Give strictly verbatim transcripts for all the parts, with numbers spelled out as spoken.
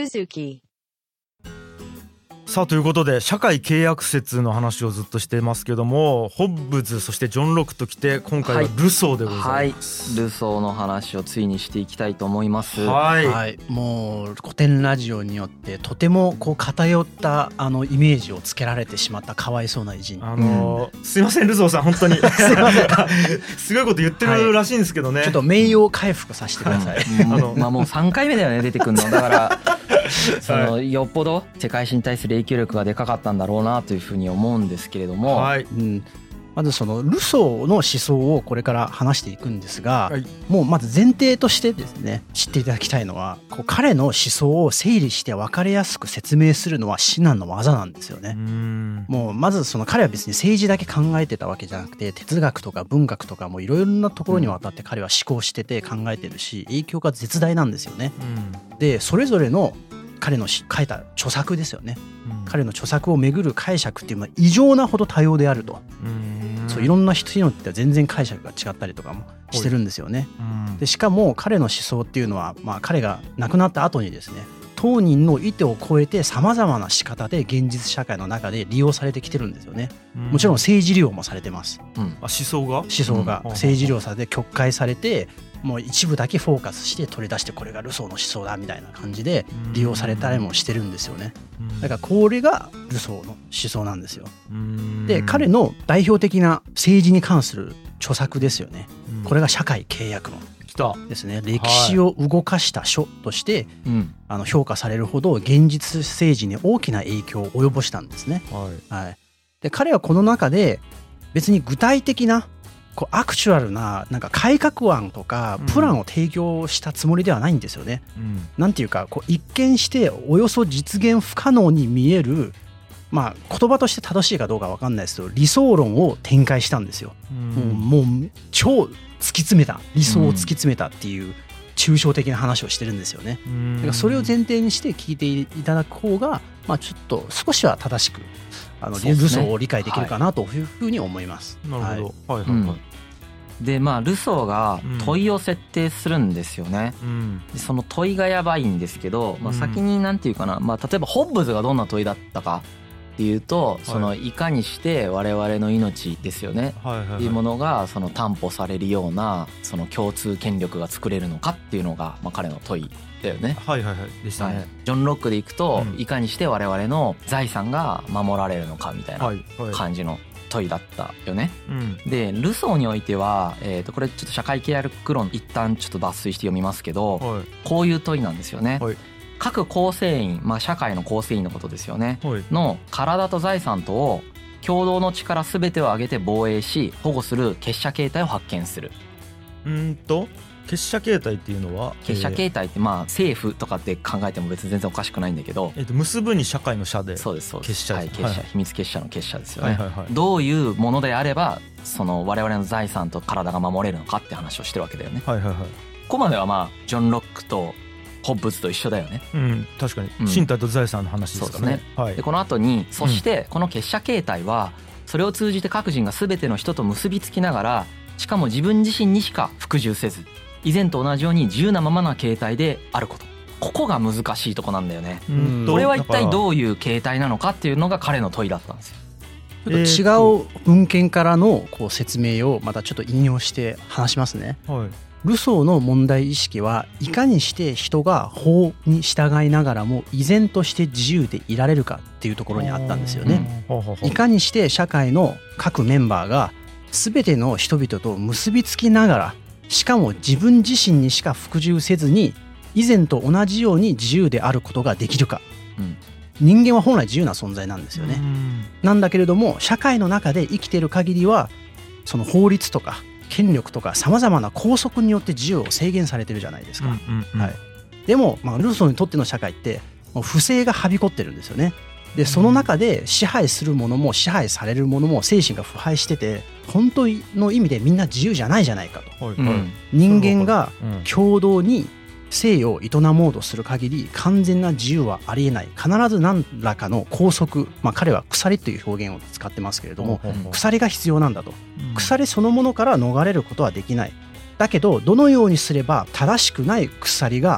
Suzuki。 さあということで社会契約説の話をずっとしてますけども、ホッブズそしてジョン・ロックときて今回はルソーでございます、 はいはい、ルソーの話をついにしていきたいと思います。 はい、 はい、もう古典ラジオによってとてもこう偏ったあのイメージをつけられてしまったかわいそうな偉人、 あのーうん、すいませんルソーさん本当にすいませんすごいこと言ってるらしいんですけどね、 はい、ちょっと名誉回復させてください、 うん、あのまあもうさんかいめだよね出てくるのだからそのよっぽど世界史に対する影響力がでかかったんだろうなというふうに思うんですけれども、 はい、うん、まずそのルソーの思想をこれから話していくんですが、はい、もうまず前提としてですね知っていただきたいのはこう彼の思想を整理して分かりやすく説明するのは至難の技なんですよね。うん、もうまずその彼は別に政治だけ考えてたわけじゃなくて哲学とか文学とかもいろいろなところにわたって彼は思考してて考えてるし影響が絶大なんですよね。うん、でそれぞれの彼の書いた著作ですよね、うん、彼の著作をめぐる解釈っていうのは異常なほど多様であると、うん、そういろんな人によっては全然解釈が違ったりとかもしてるんですよね、うん、でしかも彼の思想っていうのは、まあ、彼が亡くなった後にですね当人の意図を超えてさまざまな仕方で現実社会の中で利用されてきてるんですよね、うん、もちろん政治利用もされてます、 うん、あ思想が思想が政治利用されて曲解されてもう一部だけフォーカスして取り出してこれがルソーの思想だみたいな感じで利用されたりもしてるんですよね。だからこれがルソーの思想なんですよ。で彼の代表的な政治に関する著作ですよね。これが社会契約論ですね。歴史を動かした書としてあの評価されるほど現実政治に大きな影響を及ぼしたんですね。はいはい、で彼はこの中で別に具体的なこうアクチュアルななんか改革案とかプランを提供したつもりではないんですよね、うん、なんていうかこう一見しておよそ実現不可能に見える、まあ言葉として正しいかどうか分かんないですけど理想論を展開したんですよ、うん、もう、もう超突き詰めた理想を突き詰めたっていう抽象的な話をしてるんですよね、うん、だからそれを前提にして聞いていただく方が、まあ、ちょっと少しは正しくあの、ね、ルソーを理解できるかなというふうに思います。 なるほど、はいはいはいはい、 うん、でまあルソーが問いを設定するんですよね、うん、でその問いがやばいんですけど、まあ、先になんていうかな、まあ、例えばホッブズがどんな問いだったかっていうと、そのいかにして我々の命ですよね、はいはいはい、っていうものがその担保されるようなその共通権力が作れるのかっていうのが、まあ、彼の問いだよね。 はいはいはいでしたね。 ジョン・ロックでいくと、うん、いかにして我々の財産が守られるのかみたいな感じの問いだったよね、はいはい、でルソーにおいては、えー、とこれちょっと社会契約論一旦ちょっと抜粋して読みますけど、はい、こういう問いなんですよね、はい、各構成員、まあ、社会の構成員のことですよね、はい、の体と財産とを共同の力すべてを挙げて防衛し保護する結社形態を発見する。 うんと結社形態っていうのは結社形態ってまあ政府とかって考えても別に全然おかしくないんだけど、 えっと結ぶに社会の社でそうですそうです結社、 はい、結社、はいはい、秘密結社の結社ですよね、はいはいはい、どういうものであればその我々の財産と体が守れるのかって話をしてるわけだよね、はいはいはい、ここまではまあジョン・ロックとホッブズと一緒だよね、 うん、確かに、うん、身体と財産の話ですからね。そうですね、はい、でこの後にそしてこの結社形態はそれを通じて各人が全ての人と結びつきながらしかも自分自身にしか服従せず以前と同じように自由なままな形態であること、ここが難しいとこなんだよね。うんこれは一体どういう形態なのかっていうのが彼の問いだったんですよ。 ちょっと違う文献からのこう説明をまたちょっと引用して話しますね、はい、ルソーの問題意識はいかにして人が法に従いながらも依然として自由でいられるかっていうところにあったんですよね、うん、いかにして社会の各メンバーが全ての人々と結びつきながらしかも自分自身にしか服従せずに以前と同じように自由であることができるか、うん、人間は本来自由な存在なんですよね。なんだけれども社会の中で生きている限りはその法律とか権力とかさまざまな拘束によって自由を制限されてるじゃないですか、うんうんうんはい、でも、まあ、ルソーにとっての社会ってもう不正がはびこってるんですよね。でその中で支配するものも支配されるものも精神が腐敗してて本当の意味でみんな自由じゃないじゃないかと、はいはい、人間が共同に生を営もうとする限り完全な自由はありえない、必ず何らかの拘束、まあ、彼は鎖という表現を使ってますけれども、うん、鎖が必要なんだと、うん、鎖そのものから逃れることはできない。だけどどのようにすれば正しくない鎖が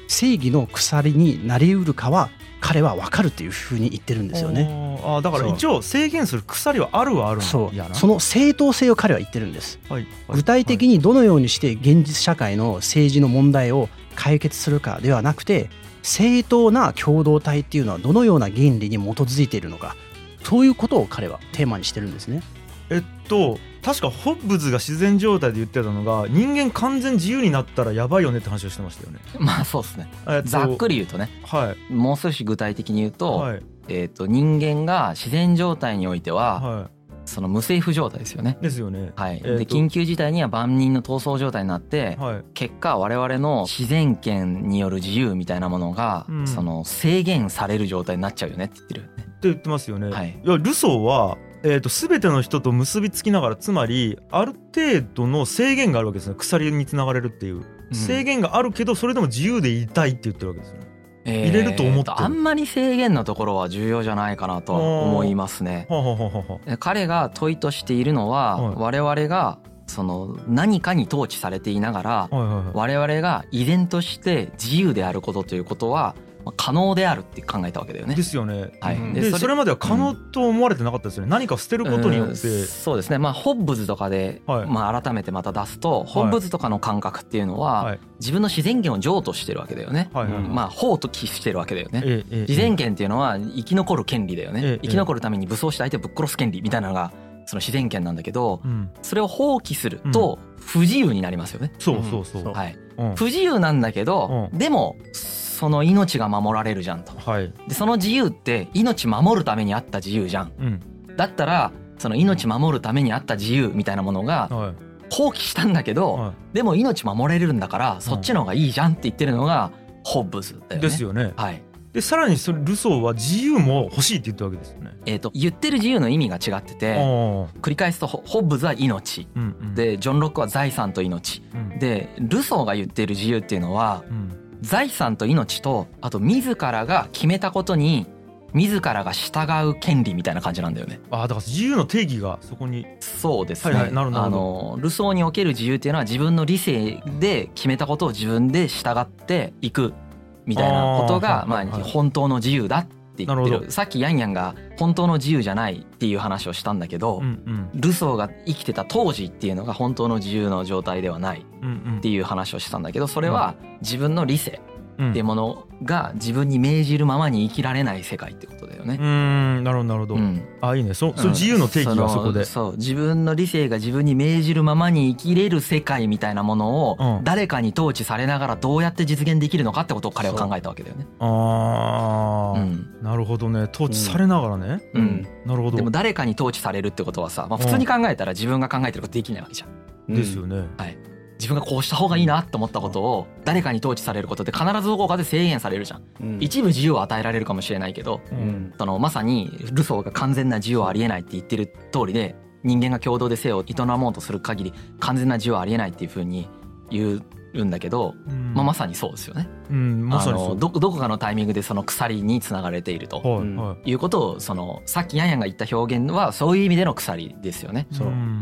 正義の鎖になりうるかは彼は分かるっていうふうに言ってるんですよね。 あだから一応制限する鎖はあるはあるんやな。 そうその正当性を彼は言ってるんです、はいはい、具体的にどのようにして現実社会の政治の問題を解決するかではなくて、正当な共同体っていうのはどのような原理に基づいているのか、そういうことを彼はテーマにしてるんですね。 えっと確かホッブズが自然状態で言ってたのが、人間完全自由になったらやばいよねって話をしてましたよね。 まあそうですね、えっと、ざっくり言うとね、はい、もう少し具体的に言うと、はい、えー、と人間が自然状態においては、はい、その無政府状態ですよね。 ですよね。 はい、で緊急事態には万人の闘争状態になって、はい、結果我々の自然権による自由みたいなものが、うん、その制限される状態になっちゃうよねって言ってるよね。って言ってますよね。はい、いやルソーはえー、と全ての人と結びつきながら、つまりある程度の制限があるわけですね。鎖につながれるっていう、うん、制限があるけどそれでも自由でいたいって言ってるわけですよね。えー、入れると思ってる。 あんまり制限のところは重要じゃないかなとは思いますね。はははは彼が問いとしているのは、はい、我々がその何かに統治されていながら、はいはいはい、我々が依然として自由であることということは可能であるって考えたわけだよね。 ですよね。はい、で, で そ, れそれまでは可能と思われてなかったですよね、うん、何か捨てることによって、うん、 そうですね。まあホッブズとかで、はい、まあ、改めてまた出すと、はい、ホッブズとかの感覚っていうのは、はい、自分の自然権を譲渡してるわけだよね、はいはいはい、まあ法と帰してるわけだよね、ええ、自然権っていうのは生き残る権利だよね、ええ、生き残るために武装して相手をぶっ殺す権利みたいなのがその自然権なんだけど、うん、それを放棄すると不自由になりますよね、うん、 そうそうそう、 はい、うん、不自由なんだけど、うん、でもその命が守られるじゃんと、はい、でその自由って命守るためにあった自由じゃん、うん、だったらその命守るためにあった自由みたいなものが放棄したんだけど、はい、でも命守れるんだからそっちの方がいいじゃんって言ってるのがホッブズだよね。 ですよね。 はい。 でさらにそれルソーは自由も欲しいって言ったわけですよね。 えーと、言ってる自由の意味が違ってて、繰り返すとホッブズは命、うんうん、でジョン・ロックは財産と命、うん、でルソーが言ってる自由っていうのは、うん、財産と命とあと自らが決めたことに自らが従う権利みたいな感じなんだよね。 ああ、だから自由の定義がそこに。 そうですね、 はいはい、なるほど。 あのルソーにおける自由っていうのは自分の理性で決めたことを自分で従っていくみたいなことがまあ本当の自由だって言ってる。さっきヤンヤンが本当の自由じゃないっていう話をしたんだけど、うんうん、ルソーが生きてた当時っていうのが本当の自由の状態ではないっていう話をしたんだけど、それは自分の理性っていうものが自分に命じるままに生きられない世界ってことだよね。 うーん、なるほどなるほど、うん、あ、いいね。そその自由の定義はそこで、 うん、そそう自分の理性が自分に命じるままに生きれる世界みたいなものを誰かに統治されながらどうやって実現できるのかってことを彼は考えたわけだよね。 ああ、うん、なるほどね。統治されながらね、うん、うん、なるほど。 でも誰かに統治されるってことはさ、まあ、普通に考えたら自分が考えてることできないわけじゃん、 うん、ですよね、 はい。自分がこうした方がいいなって思ったことを誰かに統治されることで必ずどこかで制限されるじゃん、うん、一部自由を与えられるかもしれないけど、うん、そのまさにルソーが完全な自由はありえないって言ってる通りで、人間が共同で生を営もうとする限り完全な自由はありえないっていう風に言うんだけど、うん、まあ、まさにそうですよね、うん、まさにそう。あの ど, どこかのタイミングでその鎖につながれていると、はいはい、いうことをそのさっきヤンヤンが言った表現はそういう意味での鎖ですよね、うん、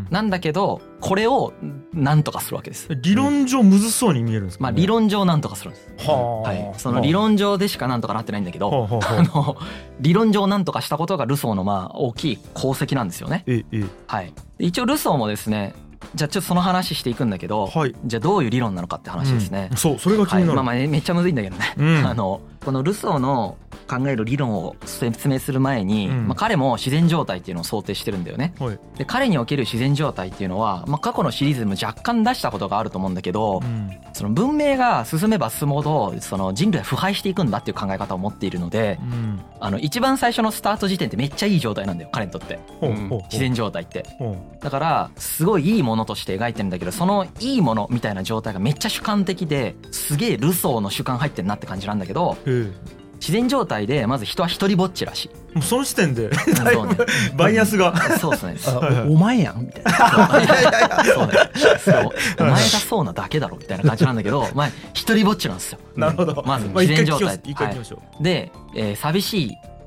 なんだけどこれを何とかするわけです。 理論上むずそうに見えるんですかね、 まあ、理論上何とかするんです、はあ、はい、その理論上でしか何とかなってないんだけど、はあ、あの理論上何とかしたことがルソーのまあ大きい功績なんですよね、ええ、はい。一応ルソーもですね、じゃあちょっとその話していくんだけど、はい、じゃあどういう理論なのかって話ですね、 うん、そう、それが気になる、 はい、まあまあめっちゃむずいんだけどね、うん、あのこのルソーの考える理論を説明する前に、うん、まあ、彼も自然状態っていうのを想定してるんだよね、はい、で彼における自然状態っていうのは、まあ、過去のシリーズでも若干出したことがあると思うんだけど、うん、その文明が進めば進むほどその人類は腐敗していくんだっていう考え方を持っているので、うん、あの一番最初のスタート時点ってめっちゃいい状態なんだよ彼にとって、うん、自然状態って、うん、だからすごいいいものとして描いてるんだけど、そのいいものみたいな状態がめっちゃ主観的ですげえルソーの主観入ってんなって感じなんだけど、自然状態でまず人は一人ぼっちらしい。 もうその時点でだいぶバイアスがそうですね、 お前やんみたいなそうね、そうお前がそうなだけだろみたいな感じなんだけど、まあ一人ぼっちなんですよ。 なるほど。 まず自然状態、 一回行きましょう。 で、えー、寂しい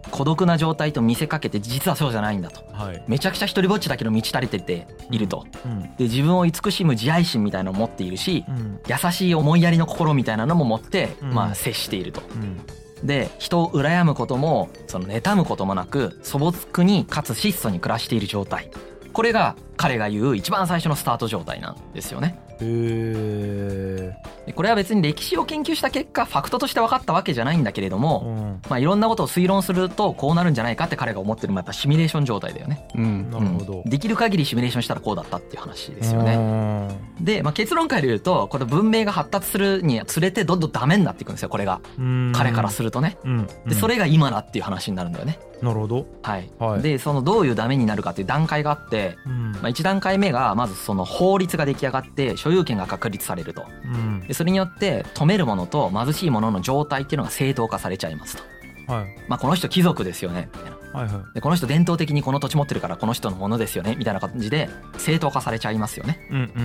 孤独な状態と見せかけて実はそうじゃないんだと、 はい、 めちゃくちゃ一人ぼっちだけど満ち足りてていると、 うん、 で自分を慈しむ自愛心みたいなのを持っているし、うん、優しい思いやりの心みたいなのも持って、うん、まあ接していると、うん、で人を羨むこともその妬むこともなく素朴にかつ質素に暮らしている状態、これが彼が言う一番最初のスタート状態なんですよね。 へー。これは別に歴史を研究した結果ファクトとして分かったわけじゃないんだけれども、うん、まあいろんなことを推論するとこうなるんじゃないかって彼が思ってるのはやっぱシミュレーション状態だよね、 うん、なるほど、 うん、できる限りシミュレーションしたらこうだったっていう話ですよね。で、まあ、結論から言うとこの文明が発達するにつれてどんどんダメになっていくんですよこれが、彼からするとね、うんうん、でそれが今だっていう話になるんだよね。 なるほど、 はいはい、でそのどういうダメになるかっていう段階があって、うんまあ、いち段階目がまずその法律が出来上がって所有権が確立されると、うん、でそれによって富めるものと貧しいものの状態っていうのが正当化されちゃいますと、はいまあ、この人貴族ですよねみたいな、はいはい、でこの人伝統的にこの土地持ってるからこの人のものですよねみたいな感じで正当化されちゃいますよね、うんうんうん、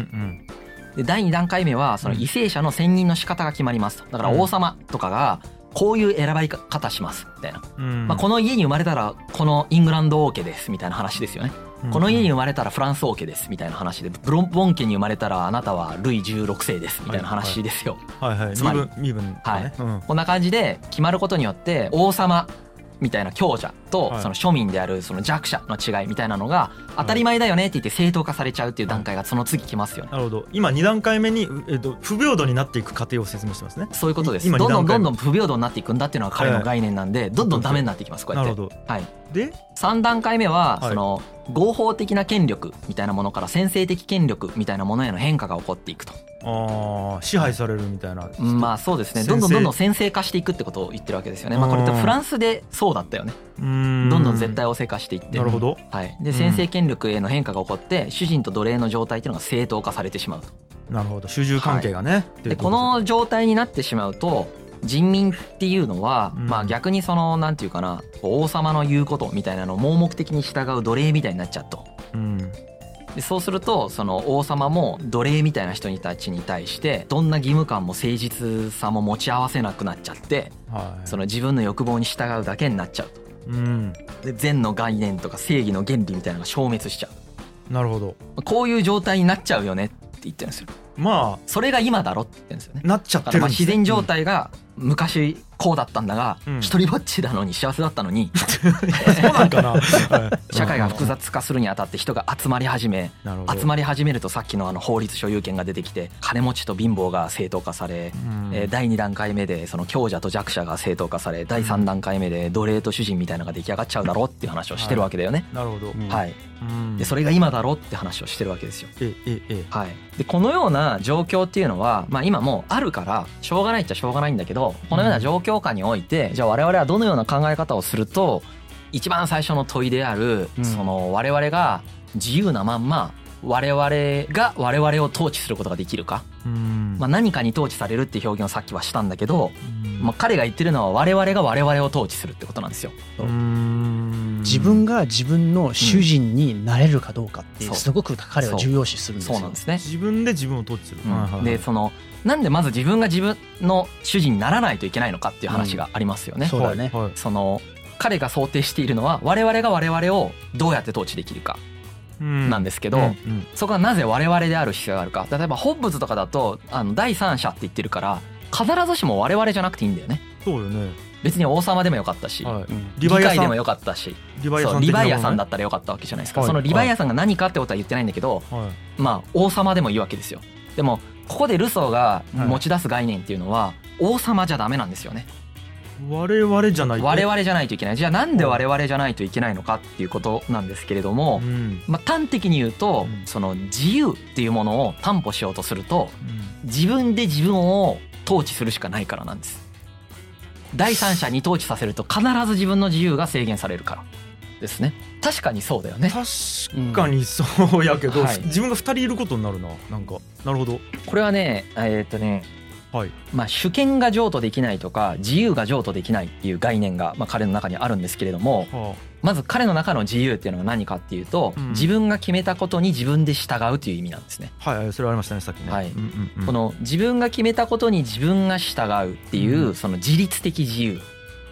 でだいに段階目はその為政者の選任の仕方が決まりますと。だから王様とかがこういう選ばれ方しますみたいな、うんまあ、この家に生まれたらこのイングランド王家ですみたいな話ですよね、うん、この家に生まれたらフランス王家ですみたいな話で、ブロンボン家に生まれたらあなたはルイじゅうろくせいですみたいな話ですよ、 はいはいはい、 つまり身分、身分、ね、 はい、 うん、 こんな感じで決まることによって王様みたいな強者とその庶民であるその弱者の違いみたいなのが当たり前だよねって言って正当化されちゃうっていう段階がその次来ますよね。 なるほど。今に段階目に、えっと、不平等になっていく過程を説明してますね。 そういうことです。どんどんどんどん不平等になっていくんだっていうのが彼の概念なんで、どんどんダメになっていきますこうやって。 なるほど。 はい。 でさん段階目はその合法的な権力みたいなものから先制的権力みたいなものへの変化が起こっていくと。 あ支配されるみたいな、 まあそうですね。どんどんどんどん先制化していくってことを言ってるわけですよね。まあこれってフランスでそうだったよね。うんどんどん絶対王制化していって、 なるほど、 はい、で先制権力への変化が起こって主人と奴隷の状態っていうのが正当化されてしまうと。 なるほど、主従関係がね、はい、 でこの状態になってしまうと人民っていうのは、うん、まあ逆にそのなんていうかな王様の言うことみたいなのを盲目的に従う奴隷みたいになっちゃうと、うん、でそうするとその王様も奴隷みたいな人たちに対してどんな義務感も誠実さも持ち合わせなくなっちゃって、はい、その自分の欲望に従うだけになっちゃうと、うん、で善の概念とか正義の原理みたいなのが消滅しちゃう。 なるほど。 こういう状態になっちゃうよねって言ってるんですよ。まあそれが今だろって言ってるんですよね。 なっちゃってるんですね。 まあ自然状態が昔こうだったんだが、うん、一人ぼっちなのに幸せだったのにそうなんかな社会が複雑化するにあたって人が集まり始め集まり始めるとさっきのあの法律所有権が出てきて金持ちと貧乏が正当化され、うんえー、だいに段階目でその強者と弱者が正当化されだいさん段階目で奴隷と主人みたいなのが出来上がっちゃうだろうっていう話をしてるわけだよね、 はい、なるほど、 はい、うん、でそれが今だろうって話をしてるわけですよ。 えええはい、でこのような状況っていうのは、まあ、今もうあるからしょうがないっちゃしょうがないんだけどこのような状況下においてじゃあ我々はどのような考え方をすると一番最初の問いである、うん、その我々が自由なまんま我々が我々を統治することができるか、うんまあ、何かに統治されるっていう表現をさっきはしたんだけど、うんまあ、彼が言ってるのは我々が我々を統治するってことなんですよ。 うん自分が自分の主人になれるかどうかってすごく彼は重要視するんですよ。 そうなんですね。 自分で自分を統治する、 うん、でそのなんでまず自分が自分の主人にならないといけないのかっていう話がありますよね、 うん、そうだね。 その彼が想定しているのは我々が我々をどうやって統治できるかなんですけど、うんうんうん、そこはなぜ我々である必要があるか。例えばホッブズとかだとあの第三者って言ってるから必ずしも我々じゃなくていいんだよね。 そうよね。 別に王様でもよかったし、はい、議会でもよかったし、リヴァイアさんだったらよかったわけじゃないですか、はい、そのリヴァイアさんが何かってことは言ってないんだけど、はい、まあ王様でもいいわけですよ。でもここでルソーが持ち出す概念っていうのは、はい、王様じゃダメなんですよね。 我々じゃないと我々じゃないといけない。じゃあなんで我々じゃないといけないのかっていうことなんですけれども、うん、まあ端的に言うと、うん、その自由っていうものを担保しようとすると、うん、自分で自分を統治するしかないからなんです。第三者に統治させると必ず自分の自由が制限されるからですね。確かにそうだよね。 確かにそうやけど、うんはい、自分がふたりいることになるな。なんかなるほど。 これはねえー、っとねはいまあ、主権が譲渡できないとか自由が譲渡できないっていう概念が、まあ、彼の中にあるんですけれども、はあ、まず彼の中の自由っていうのは何かっていうと、うん、自分が決めたことに自分で従うという意味なんですね。 はい、それありましたねさっきね。 はいうんうんうん、この自分が決めたことに自分が従うっていう、うん、その自律的自由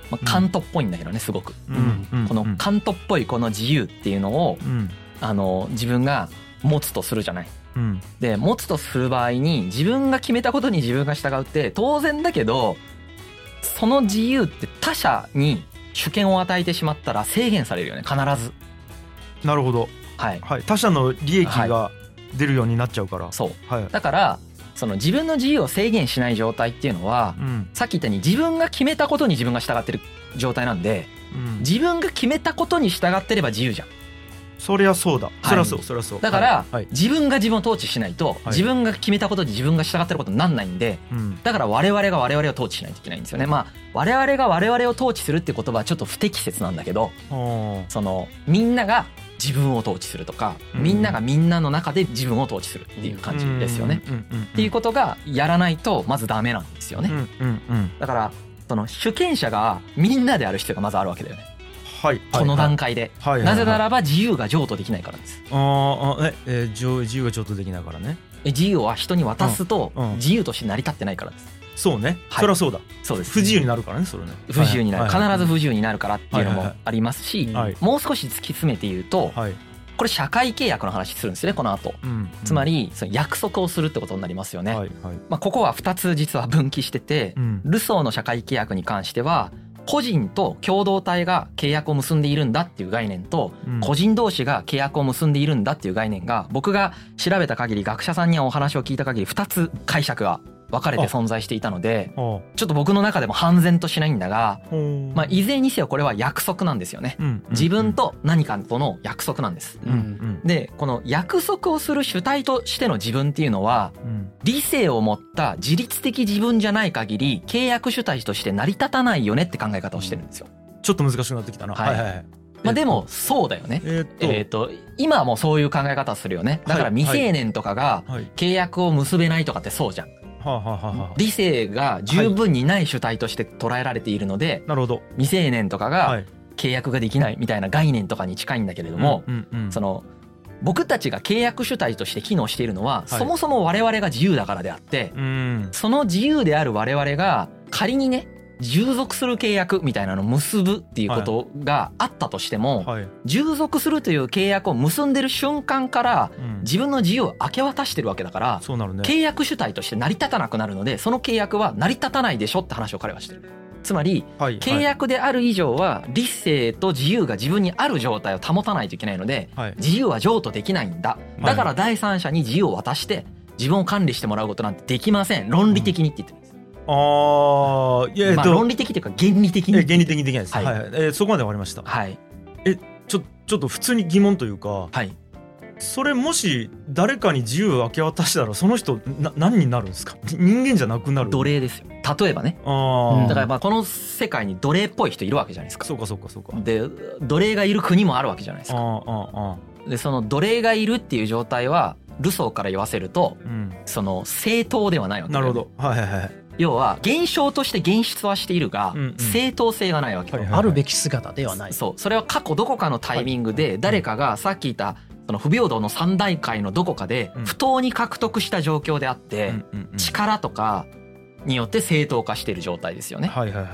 まあ、カントっぽいんだけどねすごく、 うんうん、 このカントっぽいこの自由っていうのを、うん、あの自分が持つとするじゃない、うん、で持つとする場合に自分が決めたことに自分が従うって当然だけど、その自由って他者に主権を与えてしまったら制限されるよね必ず。 なるほど、 はいはい、他者の利益が出るようになっちゃうから、はい、 そう、 はい、 だからその自分の自由を制限しない状態っていうのは、うん、さっき言ったように自分が決めたことに自分が従ってる状態なんで、うん、自分が決めたことに従ってれば自由じゃん。 そりゃそうだ、はい、そりゃそうそりゃそうだから、はいはい、自分が自分を統治しないと、はい、自分が決めたことに自分が従ってることになんないんで、うん、だから我々が我々を統治しないといけないんですよね。まあ我々が我々を統治するって言葉はちょっと不適切なんだけど、そのみんなが自分を統治するとか、うん、みんながみんなの中で自分を統治するっていう感じですよね、うんうんうんうん、っていうことがやらないとまずダメなんですよね、うんうんうん、だからその主権者がみんなである必要がまずあるわけだよね、はい、この段階で、はいはいはい、なぜならば自由が譲渡できないからです。 ああ、え、えー、自由が譲渡できないからね。 自由は人に渡すと自由として成り立ってないからです、 うんうん、そうね、はい、そりゃそうだ、そうです、不自由になるからねそれね、 不自由になる、はいはい、必ず不自由になるからっていうのもありますし、はいはいはい、もう少し突き詰めて言うと、はい、これ社会契約の話するんですよねこの後、うんうん、つまりその約束をするってことになりますよね、はいはい、まあ、ここはふたつ実は分岐してて、うん、ルソーの社会契約に関しては個人と共同体が契約を結んでいるんだっていう概念と、うん、個人同士が契約を結んでいるんだっていう概念が僕が調べた限り、学者さんにお話を聞いた限りふたつ解釈が分かれて存在していたので、ちょっと僕の中でも判然としないんだが、まあいずれにせよこれは約束なんですよね、うんうんうん、自分と何かとの約束なんです、うんうん、でこの約束をする主体としての自分っていうのは、うん、理性を持った自律的自分じゃない限り契約主体として成り立たないよねって考え方をしてるんですよ。 ちょっと難しくなってきたな、はいはいはい、 まあ、でもそうだよね、えー、っと、えー、っと今はもうそういう考え方するよね。だから未成年とかが契約を結べないとかってそうじゃん、はあはあはあ、理性が十分にない主体として捉えられているので、はい、なるほど、未成年とかが契約ができないみたいな概念とかに近いんだけれども、うんうんうん、その僕たちが契約主体として機能しているのは、はい、そもそも我々が自由だからであって、うん、その自由である我々が仮にね従属する契約みたいなのを結ぶっていうことがあったとしても、はいはい、従属するという契約を結んでる瞬間から自分の自由を明け渡してるわけだから、そうなるね、契約主体として成り立たなくなるので、その契約は成り立たないでしょって話を彼はしてる。つまり、はいはい、契約である以上は理性と自由が自分にある状態を保たないといけないので、はい、自由は譲渡できないんだ。だから第三者に自由を渡して自分を管理してもらうことなんてできません、論理的にって言ってるんです。 ああ、いや、えっと、まあ、 論理的というか原理的に、 え原理的にできないです、はいはいはい、えー、そこまで終わりました。はい、えちょちょっと普通に疑問というか、はい、それもし誰かに自由を明け渡したらその人な何になるんですか？人間じゃなくなる？ 奴隷ですよ、例えばね。あ、だからまあこの世界に奴隷っぽい人いるわけじゃないですか。 そうかそうかそうか。 で奴隷がいる国もあるわけじゃないですか。ああああ、でその奴隷がいるっていう状態はルソーから言わせると、うん、その正当ではないわけだよね。なるほど、はいはいはい。要は現象として現出はしているが、うんうん、正当性がないわけ、はいはいはい、 あるべき姿ではない。 そう、それは過去どこかのタイミングで誰かがさっき言ったその不平等の三大界のどこかで不当に獲得した状況であって、力とかによって正当化している状態ですよね。はいはいはい。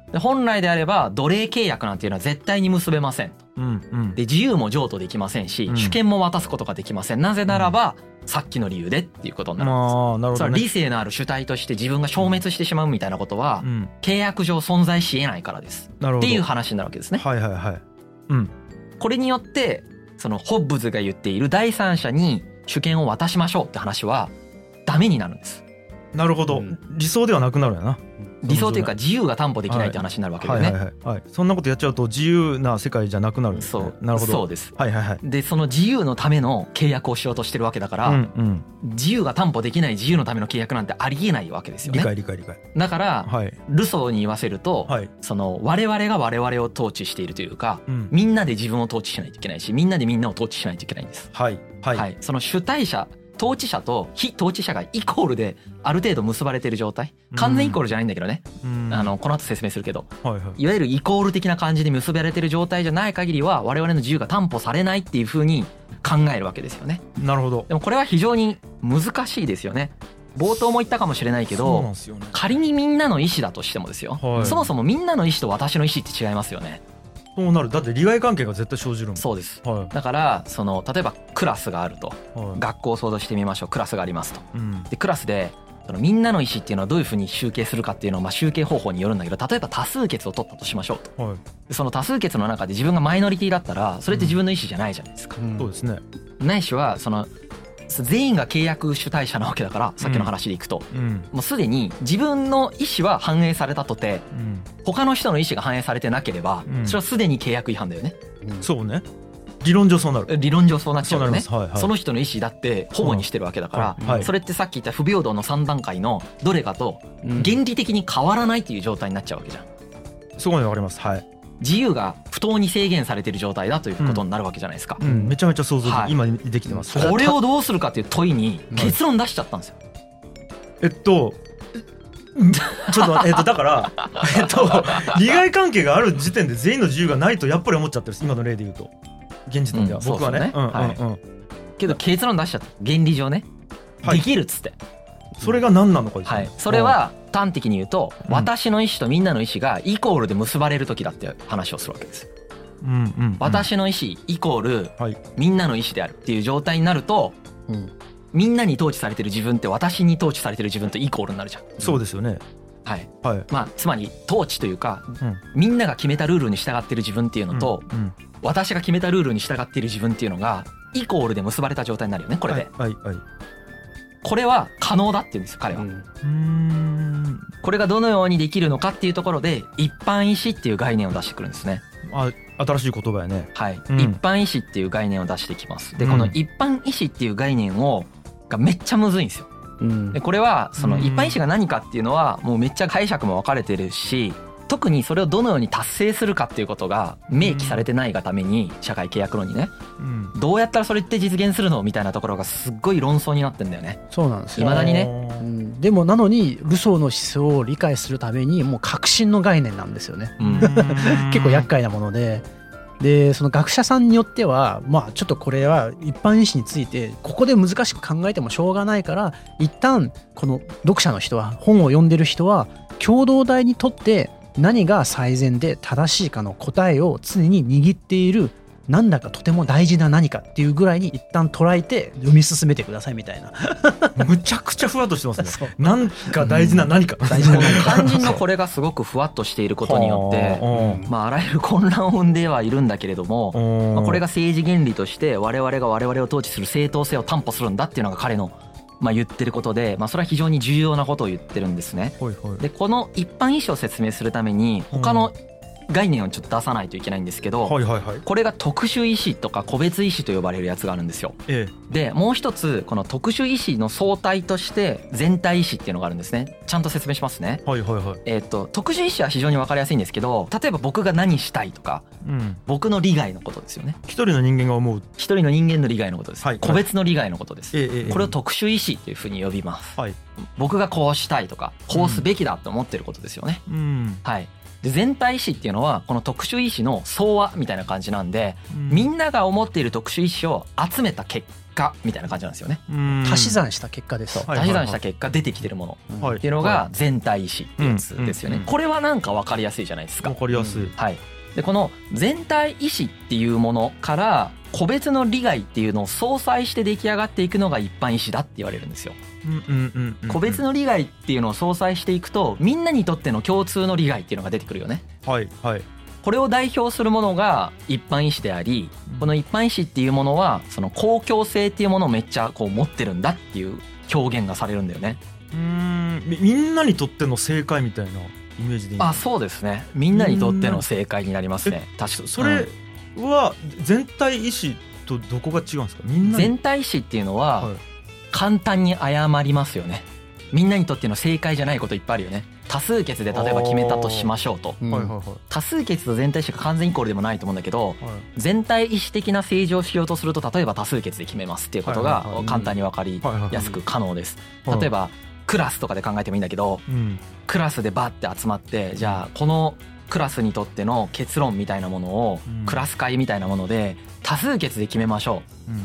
で本来であれば奴隷契約なんていうのは絶対に結べませんと、うんうん、で自由も譲渡できませんし、うん、主権も渡すことができません。なぜならば、うん、さっきの理由でっていうことになるんです。あ、なるほどね。それは理性のある主体として自分が消滅してしまうみたいなことは、うん、契約上存在し得ないからです、なるほどっていう話になるわけですね。はいはいはい。うん、これによってそのホッブズが言っている第三者に主権を渡しましょうって話はダメになるんです。なるほど、うん、理想ではなくなるよな。理想というか自由が担保できないって話になるわけだよね。はいはいはいはい、そんなことやっちゃうと自由な世界じゃなくなるんですね。そう、なるほど、そうです、はいはいはい。でその自由のための契約をしようとしてるわけだから、うんうん、自由が担保できない自由のための契約なんてありえないわけですよね。理解理解理解。だから、はい、ルソーに言わせると、はい、その我々が我々を統治しているというか、うん、みんなで自分を統治しないといけないし、みんなでみんなを統治しないといけないんです。はいはいはい、その主体者統治者と非統治者がイコールである程度結ばれている状態、完全イコールじゃないんだけどね、うん、あのこの後説明するけど、はいはい、いわゆるイコール的な感じで結ばれている状態じゃない限りは我々の自由が担保されないっていう風に考えるわけですよね。なるほど。でもこれは非常に難しいですよね。 冒頭も言ったかもしれないけど、ね、仮にみんなの意思だとしてもですよ、はい、そもそもみんなの意思と私の意思って違いますよね。 そうなる。だって利害関係が絶対生じるもん。 そうです、 はい、 だからその例えばクラスがあると、はい、学校を想像してみましょう。クラスがありますと、うん、でクラスでそのみんなの意思っていうのはどういうふうに集計するかっていうのをまあ集計方法によるんだけど、例えば多数決を取ったとしましょうと、はい、でその多数決の中で自分がマイノリティだったらそれって自分の意思じゃないじゃないですか、 うん、そうですね。 ないしはその全員が契約主体者なわけだから、さっきの話でいくと、うん、もうすでに自分の意思は反映されたとて、うん、他の人の意思が反映されてなければ、うん、それはすでに契約違反だよね、 うん、そうね。理論上そうなる。 理論上そうなっちゃうよね。 そ,、はいはい、その人の意思だって保護にしてるわけだから、はいはい、それってさっき言った不平等のさん段階のどれかと原理的に変わらないっていう状態になっちゃうわけじゃん。 そこまでわかります。はい。 自由が不当に制限されている状態だということになるわけじゃないですか、 うんうん、めちゃめちゃ想像で、はい、今できてます。 これをどうするかっていう問いに結論出しちゃったんですよ、はい、 えっとちょっと待って、えっと、だからえっと利害関係がある時点で全員の自由がないとやっぱり思っちゃってる。今の例で言うと現時点では、うん、僕はね、うんうんうん、 けど結論出しちゃった。原理上ね、はい、できるっつって。 それが何なのかですね、 はい、それは端的に言うと、うん、私の意思とみんなの意思がイコールで結ばれる時だって話をするわけです、うんうんうん、私の意思イコールみんなの意思であるっていう状態になると、うん、みんなに統治されてる自分って私に統治されてる自分とイコールになるじゃん。 そうですよね、 はいはい。まあ、つまり統治というか、うん、みんなが決めたルールに従ってる自分っていうのと、うんうん、私が決めたルールに従っている自分っていうのがイコールで結ばれた状態になるよね、これで、はいはいはい。これは可能だって言うんですよ彼は、うん、うーんこれがどのようにできるのかっていうところで一般意思っていう概念を出してくるんですね。 あ、新しい言葉やね。 はい、うん、一般意思っていう概念を出してきます。で、この一般意思っていう概念をがめっちゃむずいんですよ、うん、でこれはその一般意思が何かっていうのはもうめっちゃ解釈も分かれてるし、特にそれをどのように達成するかっていうことが明記されてないがために社会契約論にね、うん、どうやったらそれって実現するのみたいなところがすっごい論争になってんだよね。 そうなんですよ。 未だにね、 うん、でもなのにルソーの思想を理解するためにもう革新の概念なんですよね、うん、結構厄介なもので、でその学者さんによってはまあちょっとこれは一般意思についてここで難しく考えてもしょうがないから一旦この読者の人は本を読んでる人は共同体にとって何が最善で正しいかの答えを常に握っているなんだかとても大事な何かっていうぐらいに一旦捉えて読み進めてくださいみたいなむちゃくちゃふわっとしてますね。なんか大事な何か、うん、大事な肝心のこれがすごくふわっとしていることによってまああらゆる混乱を生んではいるんだけれども、まあ、これが政治原理として我々が我々を統治する正当性を担保するんだっていうのが彼のまあ言ってることで、まあそれは非常に重要なことを言ってるんですね。はいはい、でこの一般意思を説明するために他の概念をちょっと出さないといけないんですけど、はいはいはい、これが特殊意思とか個別意思と呼ばれるやつがあるんですよ。ええ、でもう一つこの特殊意思の相対として全体意思っていうのがあるんですね。ちゃんと説明しますね。はいはいはい。えー、っと特殊意思は非常に分かりやすいんですけど、例えば僕が何したいとか、うん、僕の利害のことですよね。 一人の人間が思う一人の人間の利害のことです。はいはい、個別の利害のことです。ええ、これを特殊意思っていうふうに呼びます。はい、僕がこうしたいとかこうすべきだと思ってることですよね。うん、はい。で全体意思っていうのはこの特殊意思の総和みたいな感じなんで、うん、みんなが思っている特殊意思を集めた結果みたいな感じなんですよね。 足し算した結果です。 足し算した結果出てきてるものっていうのが全体意思ってやつですよね。これはなんか分かりやすいじゃないですか。 分かりやすい。 はい。でこの全体意思っていうものから個別の利害っていうのを相殺して出来上がっていくのが一般意思だって言われるんですよ。個別の利害っていうのを相殺していくとみんなにとっての共通の利害っていうのが出てくるよね。はいはい。これを代表するものが一般意思であり、この一般意思っていうものはその公共性っていうものをめっちゃこう持ってるんだっていう表現がされるんだよね。 うーん、みんなにとっての正解みたいなイメージでいい？ あ、そうですね。みんなにとっての正解になりますね。確かに。 それは全体意思とどこが違うんですか？みんな全体意思っていうのは簡単に誤りますよね。みんなにとっての正解じゃないこといっぱいあるよね。多数決で例えば決めたとしましょうと、うん、多数決と全体意思が完全イコールでもないと思うんだけど、はい、全体意思的な政治をしようとすると例えば多数決で決めますっていうことが簡単に分かりやすく可能です。例えばクラスとかで考えてもいいんだけど、うん、クラスでバッて集まってじゃあこのクラスにとっての結論みたいなものをクラス会みたいなもので多数決で決めましょう、うん、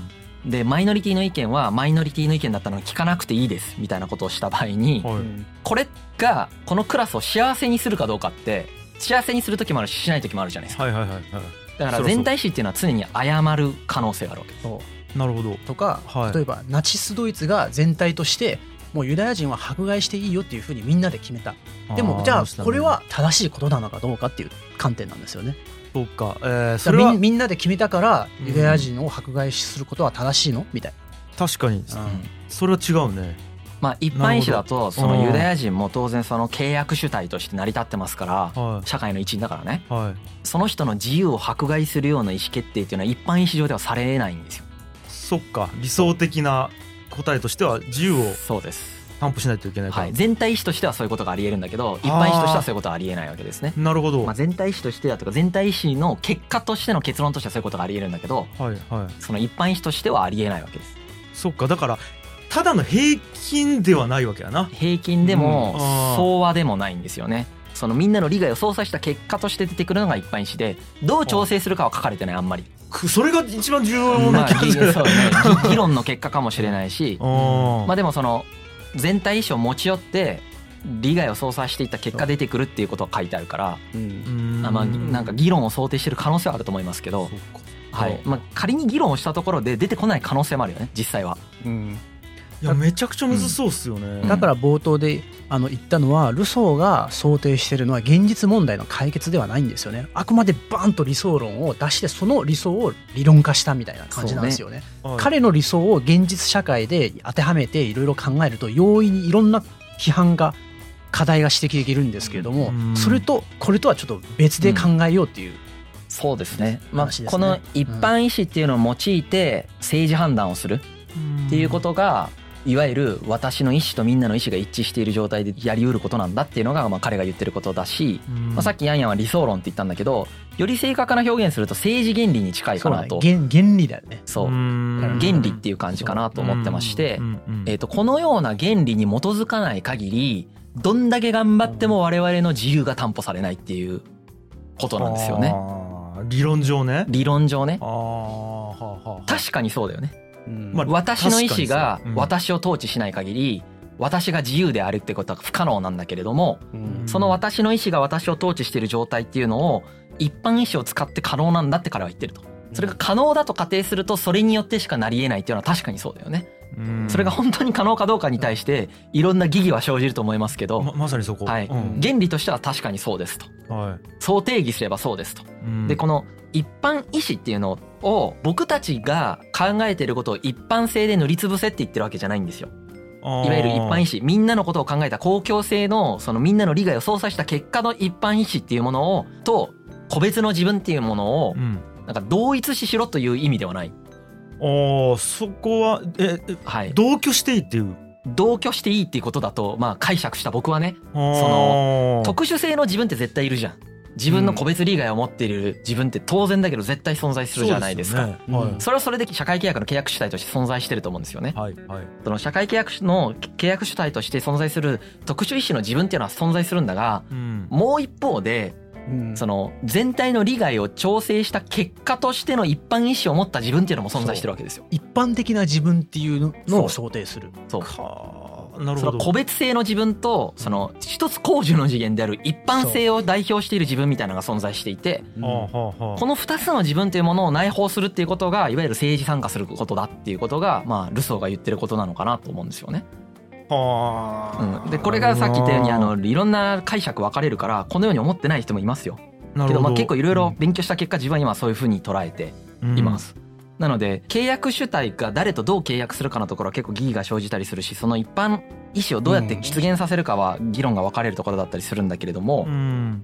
でマイノリティの意見はマイノリティの意見だったのに聞かなくていいですみたいなことをした場合に、はい、これがこのクラスを幸せにするかどうかって幸せにする時もあるししない時もあるじゃないですか、はいはいはいはい、だから全体意思っていうのは常に誤る可能性があるわけです。 そうなるほど。 とか、はい、例えばナチスドイツが全体としてもうユダヤ人は迫害していいよっていうふうにみんなで決めた。でもじゃあこれは正しいことなのかどうかっていう観点なんですよね。 そうか、えー、それはみ, みんなで決めたからユダヤ人を迫害することは正しいのみたいな。確かに、うん、それは違うね。 まあ一般意思だとそのユダヤ人も当然その契約主体として成り立ってますから社会の一員だからね、はい、その人の自由を迫害するような意思決定っていうのは一般意思上ではされないんですよ。 そっか、理想的な答えとしては自由をそうです担保しないといけないから、 はい、全体意思としてはそういうことがありえるんだけど一般意思としてはそういうことはありえないわけですね。 なるほど、 まあ、全体意思としてだとか全体意思の結果としての結論としてはそういうことがありえるんだけど、はいはい、その一般意思としてはありえないわけです。 そっか、だからただの平均ではないわけやな。 平均でも相和でもないんですよね。そのみんなの利害を相殺した結果として出てくるのが一般意思でどう調整するかは書かれてない。あんまりそれが一番重要な気がする、 まあそうね、議論の結果かもしれないしまあでもその全体意思を持ち寄って利害を相殺していった結果出てくるっていうことは書いてあるから、うん、まあなんか議論を想定してる可能性はあると思いますけど、はい、まあ仮に議論をしたところで出てこない可能性もあるよね実際は。うん、 いやめちゃくちゃむずそうっすよね、 うん、だから冒頭であの言ったのはルソーが想定してるのは現実問題の解決ではないんですよね。あくまでバーンと理想論を出してその理想を理論化したみたいな感じなんですよね。はい、彼の理想を現実社会で当てはめていろいろ考えると容易にいろんな批判が課題が指摘できるんですけれども、うん、それとこれとはちょっと別で考えようっていう、うん、 そうですね、まあ、この一般意思っていうのを用いて政治判断をするっていうことがいわゆる私の意思とみんなの意思が一致している状態でやりうることなんだっていうのがまあ彼が言ってることだし、まあ、さっきヤンヤンは理想論って言ったんだけどより正確な表現すると政治原理に近いかなと。 原理だよね。 そう原理っていう感じかなと思ってまして、えーとこのような原理に基づかない限りどんだけ頑張っても我々の自由が担保されないっていうことなんですよね。 理論上ね。 理論上ね。あ確かにそうだよね。うんまあ、私の意思が私を統治しない限り私が自由であるってことは不可能なんだけれども、その私の意思が私を統治している状態っていうのを一般意思を使って可能なんだって彼は言ってると。それが可能だと仮定するとそれによってしかなり得ないっていうのは確かにそうだよね。それが本当に可能かどうかに対していろんな疑義は生じると思いますけどま, まさにそこ、 はいうん、原理としては確かにそうですと、はい、そう定義すればそうですと。でこの一般意思っていうのを僕たちが考えていることを一般性で塗りつぶせって言ってるわけじゃないんですよ。いわゆる一般意思みんなのことを考えた公共性のそのみんなの利害を相殺した結果の一般意思っていうものをと個別の自分っていうものをなんか同一視しろという意味ではない。 ああそこはえ、はい、同居していいっていう同居していいっていうことだとまあ解釈した僕はねその特殊性の自分って絶対いるじゃん。自分の個別利害を持っている自分って当然だけど絶対存在するじゃないですか。 そうですね、はい、それはそれで社会契約の契約主体として存在してると思うんですよね、はいはい、その社会契約の契約主体として存在する特殊意思の自分っていうのは存在するんだが、うん、もう一方でその全体の利害を調整した結果としての一般意思を持った自分っていうのも存在してるわけですよ。 一般的な自分っていうのを想定する。 そうそうなるほど。その個別性の自分とその一つ公序の次元である一般性を代表している自分みたいなのが存在していて、うん、この二つの自分というものを内包するっていうことがいわゆる政治参加することだっていうことがまあルソーが言ってることなのかなと思うんですよね。うん、でこれがさっき言ったようにあのいろんな解釈分かれるからこのように思ってない人もいますよ。けどまあ結構いろいろ勉強した結果自分は今そういうふうに捉えています、うん、なので契約主体が誰とどう契約するかのところは結構疑義が生じたりするしその一般意思をどうやって実現させるかは議論が分かれるところだったりするんだけれども、うん、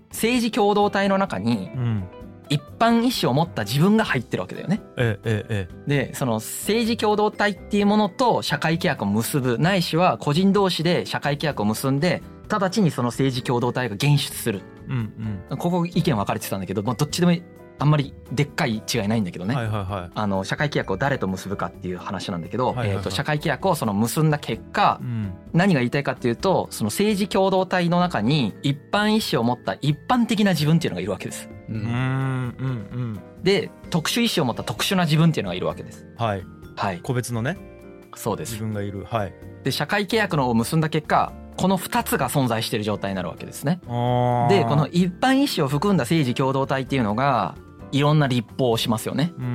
政治共同体の中に一般意思を持った自分が入ってるわけだよね、ええええ、でその政治共同体っていうものと社会契約を結ぶないしは個人同士で社会契約を結んで直ちにその政治共同体が現出する、うんうん、ここ意見分かれてたんだけど、まあ、どっちでもあんまりでっかい違いないんだけどね、はいはいはい、あの社会契約を誰と結ぶかっていう話なんだけど、はいはいはいえー、と社会契約をその結んだ結果、うん、何が言いたいかっていうとその政治共同体の中に一般意思を持った一般的な自分っていうのがいるわけです、うんうんうん、で特殊意思を持った特殊な自分っていうのがいるわけです、はいはい、個別のねそうです自分がいる、はい、 で社会契約のを結んだ結果このふたつが存在している状態になるわけですね。でこの一般意思を含んだ政治共同体っていうのがいろんな立法をしますよね、うん、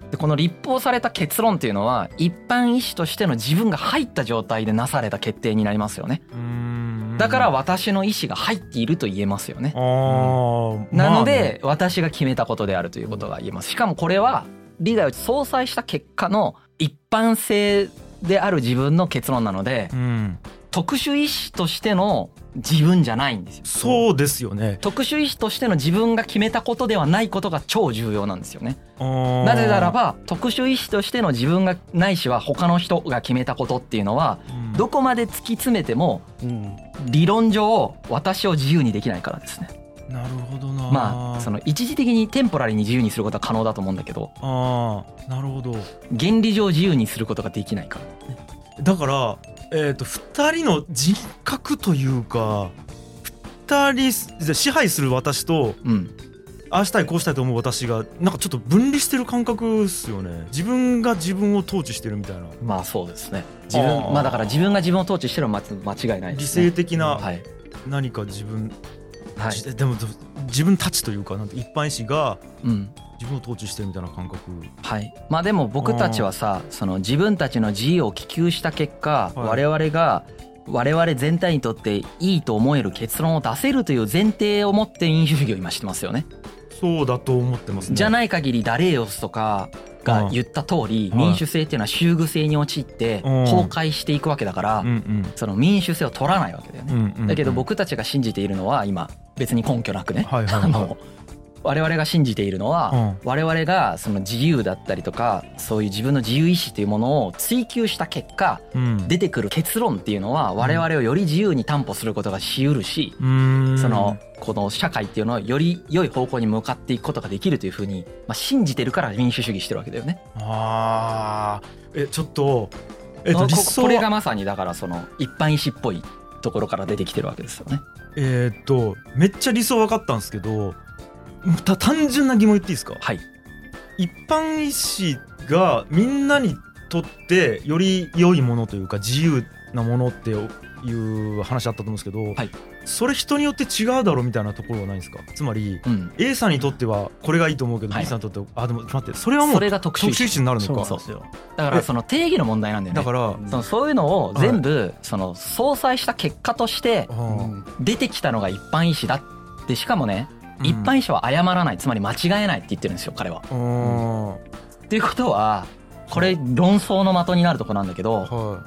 でこの立法された結論っていうのは一般意思としての自分が入った状態でなされた決定になりますよね。うんだから私の意思が入っていると言えますよね。あ、うん、なので、まあね、私が決めたことであるということが言えます。しかもこれは利害を相殺した結果の一般性である自分の結論なので、うん、特殊意思としての自分じゃないんですよ。 そうですよね。 特殊意思としての自分が決めたことではないことが超重要なんですよね。なぜならば特殊意思としての自分がないしは他の人が決めたことっていうのは、うん、どこまで突き詰めても、うん、理論上私を自由にできないからですね。 なるほどな。 まあその一時的にテンポラリーに自由にすることは可能だと思うんだけど、 ああなるほど。 原理上自由にすることができないから、ね、 だからえーとふたりの人格というかふたり支配する私と、うん、ああしたいこうしたいと思う私がなんかちょっと分離してる感覚っすよね。自分が自分を統治してるみたいな。 まあそうですね。自分まあだから自分が自分を統治してるのは間違いないですね。 理性的な何か自分、はい、でも自分たちというかなんて一般意思が、うん自分を統治してるみたいな感覚。 はい。まあでも僕たちはさ、その自分たちの自由を希求した結果、はい、我々が我々全体にとっていいと思える結論を出せるという前提を持って民主主義を今してますよね。 そうだと思ってますね。 じゃない限りダレーオスとかが言った通り、民主制っていうのは修具制に陥って崩壊していくわけだから、その民主制を取らないわけだよね。だけど僕たちが信じているのは今別に根拠なくね、はいはいはい、あの我々が信じているのは、うん、我々がその自由だったりとかそういう自分の自由意志というものを追求した結果、うん、出てくる結論っていうのは我々をより自由に担保することがしうるし、うん、そのこの社会っていうのをより良い方向に向かっていくことができるというふうに、まあ、信じてるから民主主義してるわけだよね。 あーえちょっと、えっと、理想はこ, これがまさにだからその一般意思っぽいところから出てきてるわけですよね。 えー、っとめっちゃ理想分かったんですけどた単純な疑問言っていいですか。 はい。 一般意思がみんなにとってより良いものというか自由なものっていう話あったと思うんですけど、はい、それ人によって違うだろうみたいなところはないんですか。つまり、うん、A さんにとってはこれがいいと思うけど、はい、B さんにとってはあでも待ってそれはもうそれが特殊意思になるのか。 そうそうだからその定義の問題なんだよね。 だからそのそういうのを全部その相殺した結果として出てきたのが一般意思だってしかもね一般意思は誤らないつまり間違えないって言ってるんですよ彼は。うん、っていうことはこれ論争の的になるとこなんだけど、はい、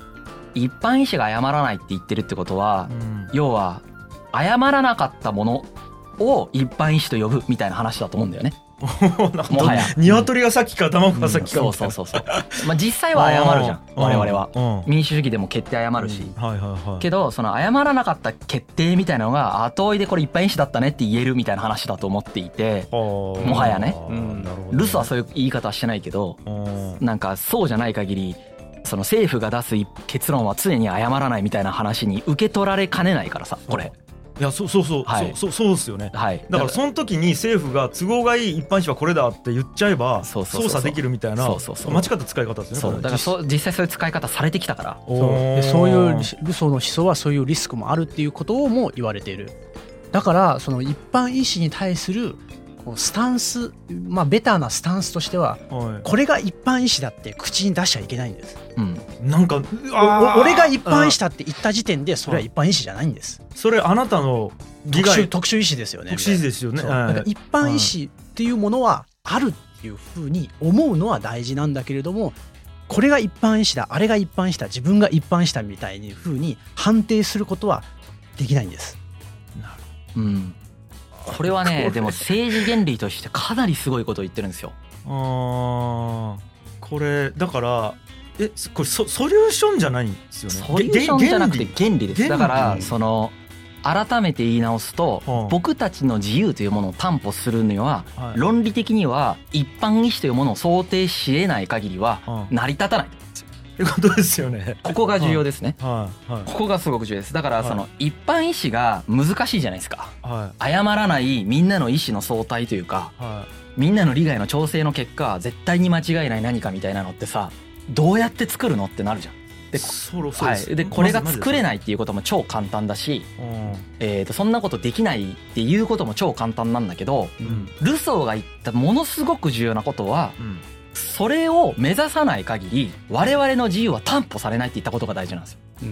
一般意思が誤らないって言ってるってことは、うん、要は誤らなかったものを一般意思と呼ぶみたいな話だと思うんだよね。 もはや鶏が先か卵が先か、 うん、そうそうそうそうまあ実際は謝るじゃん我々は民主主義でも決定謝るし、うんはいはいはい、けどその謝らなかった決定みたいなのが後追いでこれ一般意思だったねって言えるみたいな話だと思っていてもはやね、うん、ルスはそういう言い方はしてないけどなんかそうじゃない限りその政府が出す結論は常に謝らないみたいな話に受け取られかねないからさこれ。 いやそうそうそう、はい、そうそうですよね、はい、だからその時に政府が都合がいい一般紙はこれだって言っちゃえば操作できるみたいな間違った使い方ですよね。 そうだからそ実際そういう使い方されてきたからそうでそういうルソーの思想はそういうリスクもあるっていうことをも言われている。だからその一般意思に対するスタンス、まあベターなスタンスとしては、はい、これが一般意思だって口に出しちゃいけないんです、 うん、なんか俺が一般意思だって言った時点でそれは一般意思じゃないんです。 それあなたの特殊、特殊意思ですよね。 特殊意思ですよね。 だから一般意思っていうものはあるっていうふうに思うのは大事なんだけれどもこれが一般意思だあれが一般意思だ自分が一般意思だみたいにふうに判定することはできないんです。 なるほど、うんこれはねでも政治原理としてかなりすごいことを言ってるんですよ。 あこれだからえこれ ソ, ソリューションじゃないんですよね。 ソリューションじゃなくて原理です。だからその改めて言い直すと、はあ、僕たちの自由というものを担保するには、はい、論理的には一般意思というものを想定し得ない限りは成り立たない。 ってことですよね。 ここが重要ですね、 はいはい、 ここがすごく重要です。だからその一般意思が難しいじゃないですか、はい、誤らないみんなの意思の相対というか、はい、みんなの利害の調整の結果絶対に間違いない何かみたいなのってさどうやって作るのってなるじゃん。で、 そろそろ、 はい、でこれが作れないっていうことも超簡単だし、えー、とそんなことできないっていうことも超簡単なんだけど、うん、ルソーが言ったものすごく重要なことは、うん、それを目指さない限り我々の自由は担保されないって言ったことが大事なんですよ。うん、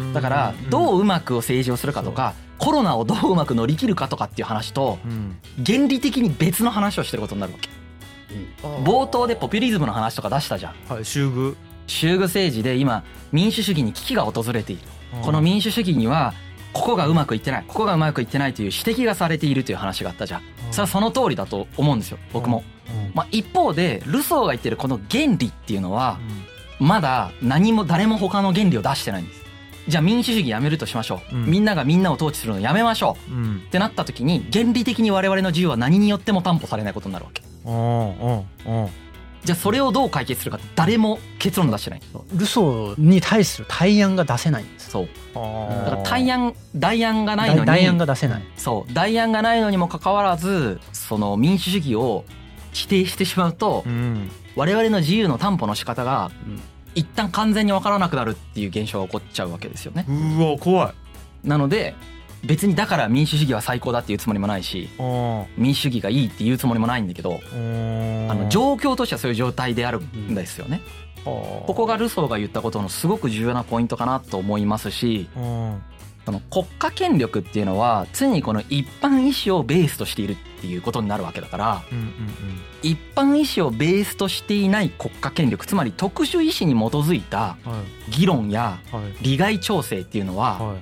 だからどううまく政治をするかとか、コロナをどううまく乗り切るかとかっていう話と原理的に別の話をしてることになるわけ。うん、冒頭でポピュリズムの話とか出したじゃん。 はい、修具修具政治で今民主主義に危機が訪れている。この民主主義にはここがうまくいってない、ここがうまくいってないという指摘がされているという話があったじゃん。それはその通りだと思うんですよ、僕も。まあ一方でルソーが言ってるこの原理っていうのはまだ何も誰も他の原理を出してないんです。じゃあ民主主義やめるとしましょう、うん、みんながみんなを統治するのやめましょう、うん、ってなった時に原理的に我々の自由は何によっても担保されないことになるわけ。じゃあそれをどう解決するか誰も結論出してない。 ルソーに対する対案が出せないんです。 そう。だから対案代案がないのに代案が出せない。 そう代案がないのにもかかわらずその民主主義を否定してしまうと、うん、我々の自由の担保の仕方が、うん一旦完全に分からなくなるっていう現象が起こっちゃうわけですよね。 うわ怖い。なので別にだから民主主義は最高だっていうつもりもないし、民主主義がいいっていうつもりもないんだけど、あの状況としてはそういう状態であるんですよね。ここがルソーが言ったことのすごく重要なポイントかなと思いますし、その国家権力っていうのは常にこの一般意思をベースとしているっていうことになるわけだから、うんうんうん、一般意思をベースとしていない国家権力、つまり特殊意思に基づいた議論や利害調整っていうのは、はいはい、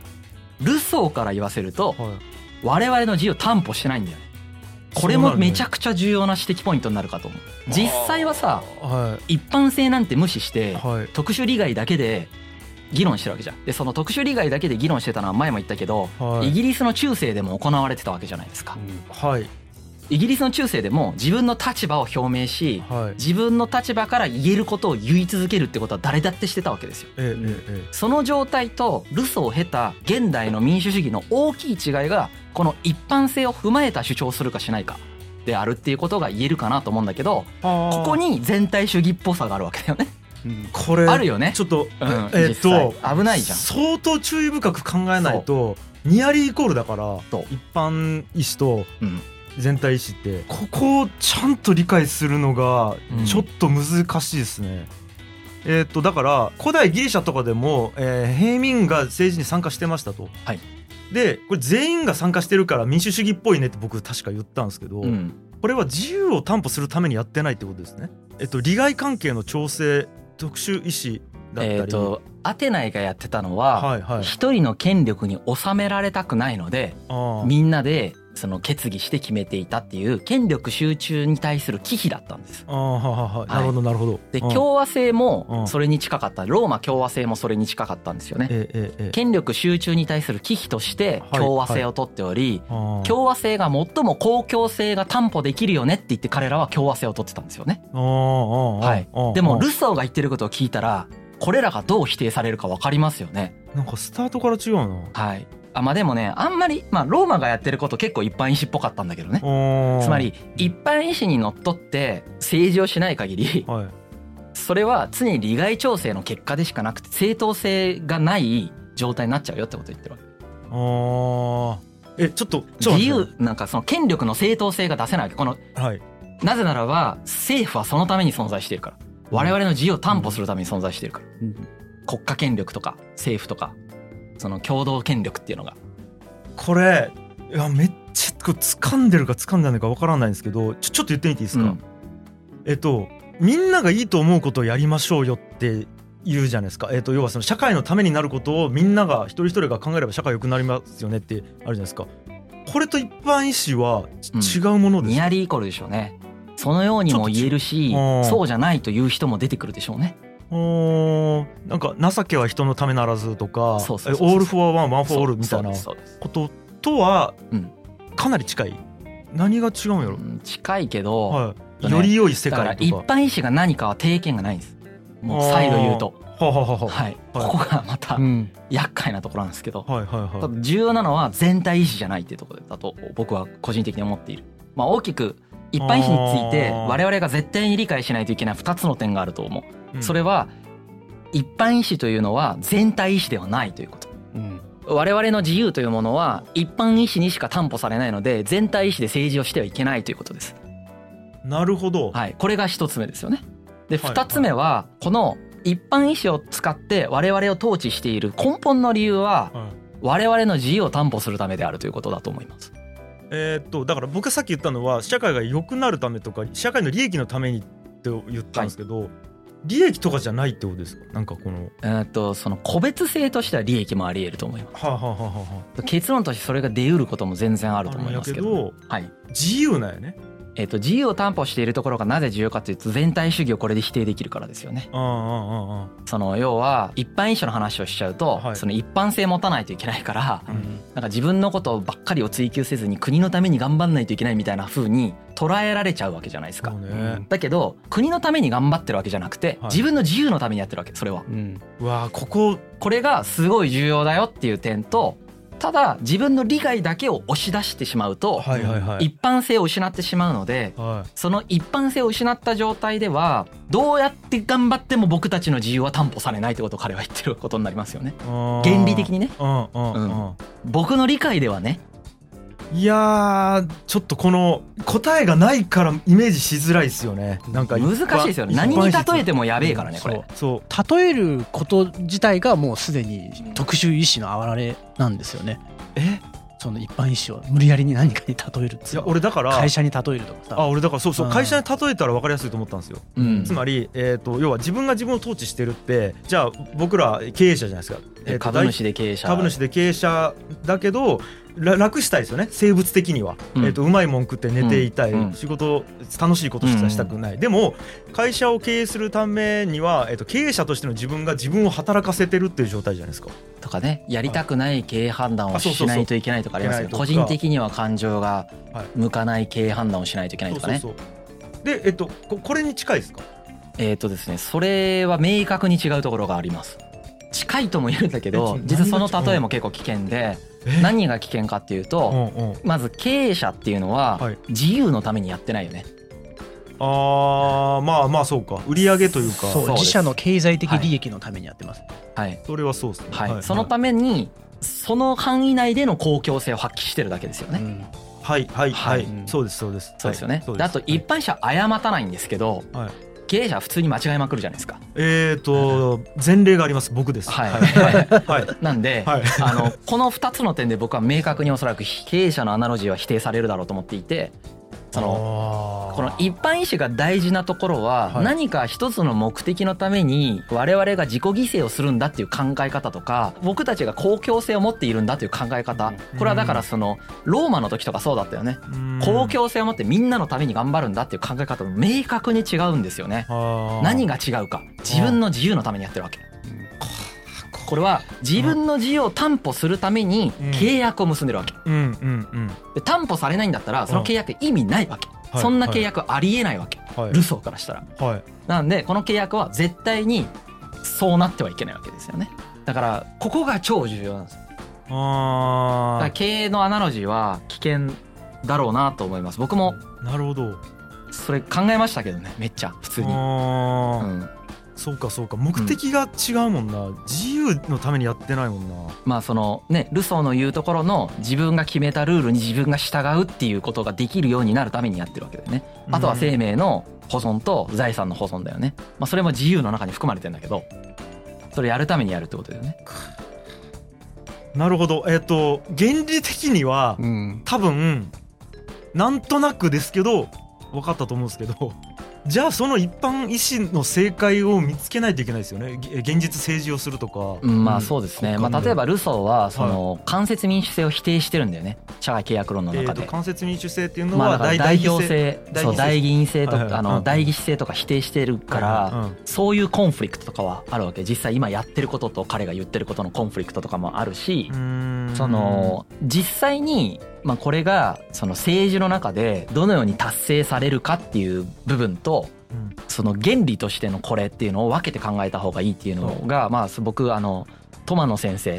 ルソーから言わせると、はい、我々の自由を担保してないんだよね。これもめちゃくちゃ重要な指摘ポイントになるかと思う。実際はさ、はい、一般性なんて無視して、はい、特殊利害だけで議論してるわけじゃん。でその特殊利害だけで議論してたのは前も言ったけど、はい、イギリスの中世でも行われてたわけじゃないですか、 うんはい、 イギリスの中世でも自分の立場を表明し、はい、自分の立場から言えることを言い続けるってことは誰だってしてたわけですよ、ええええ、その状態とルソーを経た現代の民主主義の大きい違いがこの一般性を踏まえた主張をするかしないかであるっていうことが言えるかなと思うんだけど、ここに全体主義っぽさがあるわけだよね。 うん、これあるよね。 ちょっと、 うん、えー、っと危ないじゃん。 相当注意深く考えないとニアリーイコールだから、一般意思と全体意思って、うん、ここをちゃんと理解するのがちょっと難しいですね、うん、えー、っとだから古代ギリシャとかでも、えー、平民が政治に参加してましたと、はい、でこれ全員が参加してるから民主主義っぽいねって僕確か言ったんですけど、うん、これは自由を担保するためにやってないってことですね。えっと利害関係の調整、特殊意思だったり、えー、とアテナイがやってたのは、はいはい、一人の権力に収められたくないのでみんなでその決議して決めていたっていう権力集中に対する忌避だったんです。 あ、ははは、はい、なるほどなるほど。 で共和制もそれに近かった、ローマ共和制もそれに近かったんですよね、ええええ、権力集中に対する忌避として共和制を取っており、はいはい、共和制が最も公共性が担保できるよねって言って彼らは共和制を取ってたんですよね。あ、はい、でもルソーが言ってることを聞いたらこれらがどう否定されるか分かりますよね。 なんかスタートから違うな。 はい。あ、まあでもね、あんまり、まあローマがやってること結構一般意思っぽかったんだけどね。つまり一般意思にのっとって政治をしない限り、はい、それは常に利害調整の結果でしかなくて正当性がない状態になっちゃうよってことを言ってるわけ。 ああ。え、ちょっとちょっと自由、なんかその権力の正当性が出せないわけ。この、はい、なぜならば政府はそのために存在しているから。我々の自由を担保するために存在しているから、うん、国家権力とか政府とかその共同権力っていうのが。 これいやめっちゃこう掴んでるか掴んでないか分からないんですけど、ちょ、ちょっと言ってみていいですか、うん、えっとみんながいいと思うことをやりましょうよって言うじゃないですか。えっと要はその社会のためになることをみんなが一人一人が考えれば社会良くなりますよねってあるじゃないですか。これと一般意思は違うものですか、うん、 ニアリーイコールでしょうね。そのようにも言えるし、そうじゃないという人も出てくるでしょうね。 おなんか情けは人のためならずとか、そうそうそうそう、オールフォアワンワンフォーオールみたいなこととはかなり近い。何が違うんやろ。うん、 近いけど、はい、 より良い世界とか。 だから一般意思が何かは定見がないんです。もう再度言うと、はははは、はい、ここがまた厄介なところなんですけど、はいはいはい、重要なのは全体意思じゃないっていうところだと僕は個人的に思っている。まあ、大きく一般意思について我々が絶対に理解しないといけないふたつの点があると思う、うん、それは一般意思というのは全体意思ではないということ、うん、我々の自由というものは一般意思にしか担保されないので全体意思で政治をしてはいけないということです。 なるほど、 はい、これが一つ目ですよね。で二つ目はこの一般意思を使って我々を統治している根本の理由は我々の自由を担保するためであるということだと思います。 えー、っとだから僕がさっき言ったのは社会が良くなるためとか社会の利益のためにって言ったんですけど、はい、利益とかじゃないってことですか？なんかこのえー、っとその個別性としては利益もあり得ると思います。はあはあはあはあ、結論としてそれが出うることも全然あると思いますけど、 あるんやけど、はい、自由なんやね。 えー、と自由を担保しているところがなぜ重要かというと全体主義をこれで否定できるからですよね。ああああ、その要は一般意思の話をしちゃうと、はい、その一般性持たないといけないから、うん、なんか自分のことばっかりを追求せずに国のために頑張んないといけないみたいな風に捉えられちゃうわけじゃないですか、ね、だけど国のために頑張ってるわけじゃなくて、はい、自分の自由のためにやってるわけそれは、うん、 うわこここれがすごい重要だよっていう点とただ自分の利害だけを押し出してしまうと一般性を失ってしまうのでその一般性を失った状態ではどうやって頑張っても僕たちの自由は担保されないってことを彼は言ってることになりますよね。原理的にね、うんうんうん、僕の理解ではね。 いやちょっとこの答えがないからイメージしづらいですよね。なんか難しいですよね。何に例えてもやべえからね、これ。 そう例えること自体がもうすでに特殊意思のあられなんですよね。えその一般意思を無理やりに何かに例えるっつう。いや俺だから会社に例えるとかさ。 あ俺だからそうそう会社に例えたら分かりやすいと思ったんですよ、うん、つまり、えー、と要は自分が自分を統治してるってじゃあ僕ら経営者じゃないですか、 えー、株主で経営者株主で経営者だけど楽したいですよね生物的には、うんえー、とうまいもん食って寝ていたい、うん、仕事楽しいことしかしたくない、うん、でも会社を経営するためには、えー、と経営者としての自分が自分を働かせてるっていう状態じゃないですか。 とかねやりたくない経営判断をしないといけないとかありますよ。個人的には感情が向かない経営判断をしないといけないとかね。そうそうそうで、えっと、これに近いですか？ えっとですねそれは明確に違うところがあります。近いとも言うんだけど実はその例えも結構危険で何が危険かっていうとまず経営者っていうのは自由のためにやってないよね。 あーまあまあそうか売り上げというかそう自社の経済的利益のためにやってます、 はい、はい、それはそうですね、 はいはい、そのためにその範囲内での公共性を発揮してるだけですよね、うん、 はいはいはい、はい、そうですそうですそうですよね、はい、であと一般社誤たないんですけど、はい、経営者は普通に間違えまくるじゃないですか。 えーと前例があります僕です。 はいはいはい、なんで、はい、あのこのふたつの点で僕は明確におそらく経営者のアナロジーは否定されるだろうと思っていてそのこの一般意思が大事なところは何か一つの目的のために我々が自己犠牲をするんだっていう考え方とか僕たちが公共性を持っているんだという考え方これはだからそのローマの時とかそうだったよね。公共性を持ってみんなのために頑張るんだっていう考え方も明確に違うんですよね。何が違うか自分の自由のためにやってるわけ。これは自分の自由を担保するために契約を結んでるわけ、うんうんうん、で担保されないんだったらその契約意味ないわけ、はい、そんな契約ありえないわけ、はい、ルソーからしたら、はい、なんでこの契約は絶対にそうなってはいけないわけですよね。だからここが超重要なんですよ。あだから経営のアナロジーは危険だろうなと思います。僕もなるほどそれ考えましたけどねめっちゃ普通に、うんそうかそうか目的が違うもんな、うん、自由のためにやってないもんな。 まあそのねルソーの言うところの自分が決めたルールに自分が従うっていうことができるようになるためにやってるわけだよね。あとは生命の保存と財産の保存だよね。まあそれも自由の中に含まれてるんだけどそれやるためにやるってことだよね。 なるほど。えっと原理的には、うん、多分なんとなくですけど分かったと思うんですけどじゃあその一般意思の正解を見つけないといけないですよね。現実政治をするとか、 うん、まあそうですね、まあ、例えばルソーはその間接民主制を否定してるんだよね社会契約論の中で、えー、 間接民主制っていうのは代表制そう代議員制とかあの代議士制とか否定してるからそういうコンフリクトとかはあるわけ。実際今やってることと彼が言ってることのコンフリクトとかもあるしその実際にまあこれがその政治の中でどのように達成されるかっていう部分とその原理としてのこれっていうのを分けて考えた方がいいっていうのがまあ僕あのトマノ先生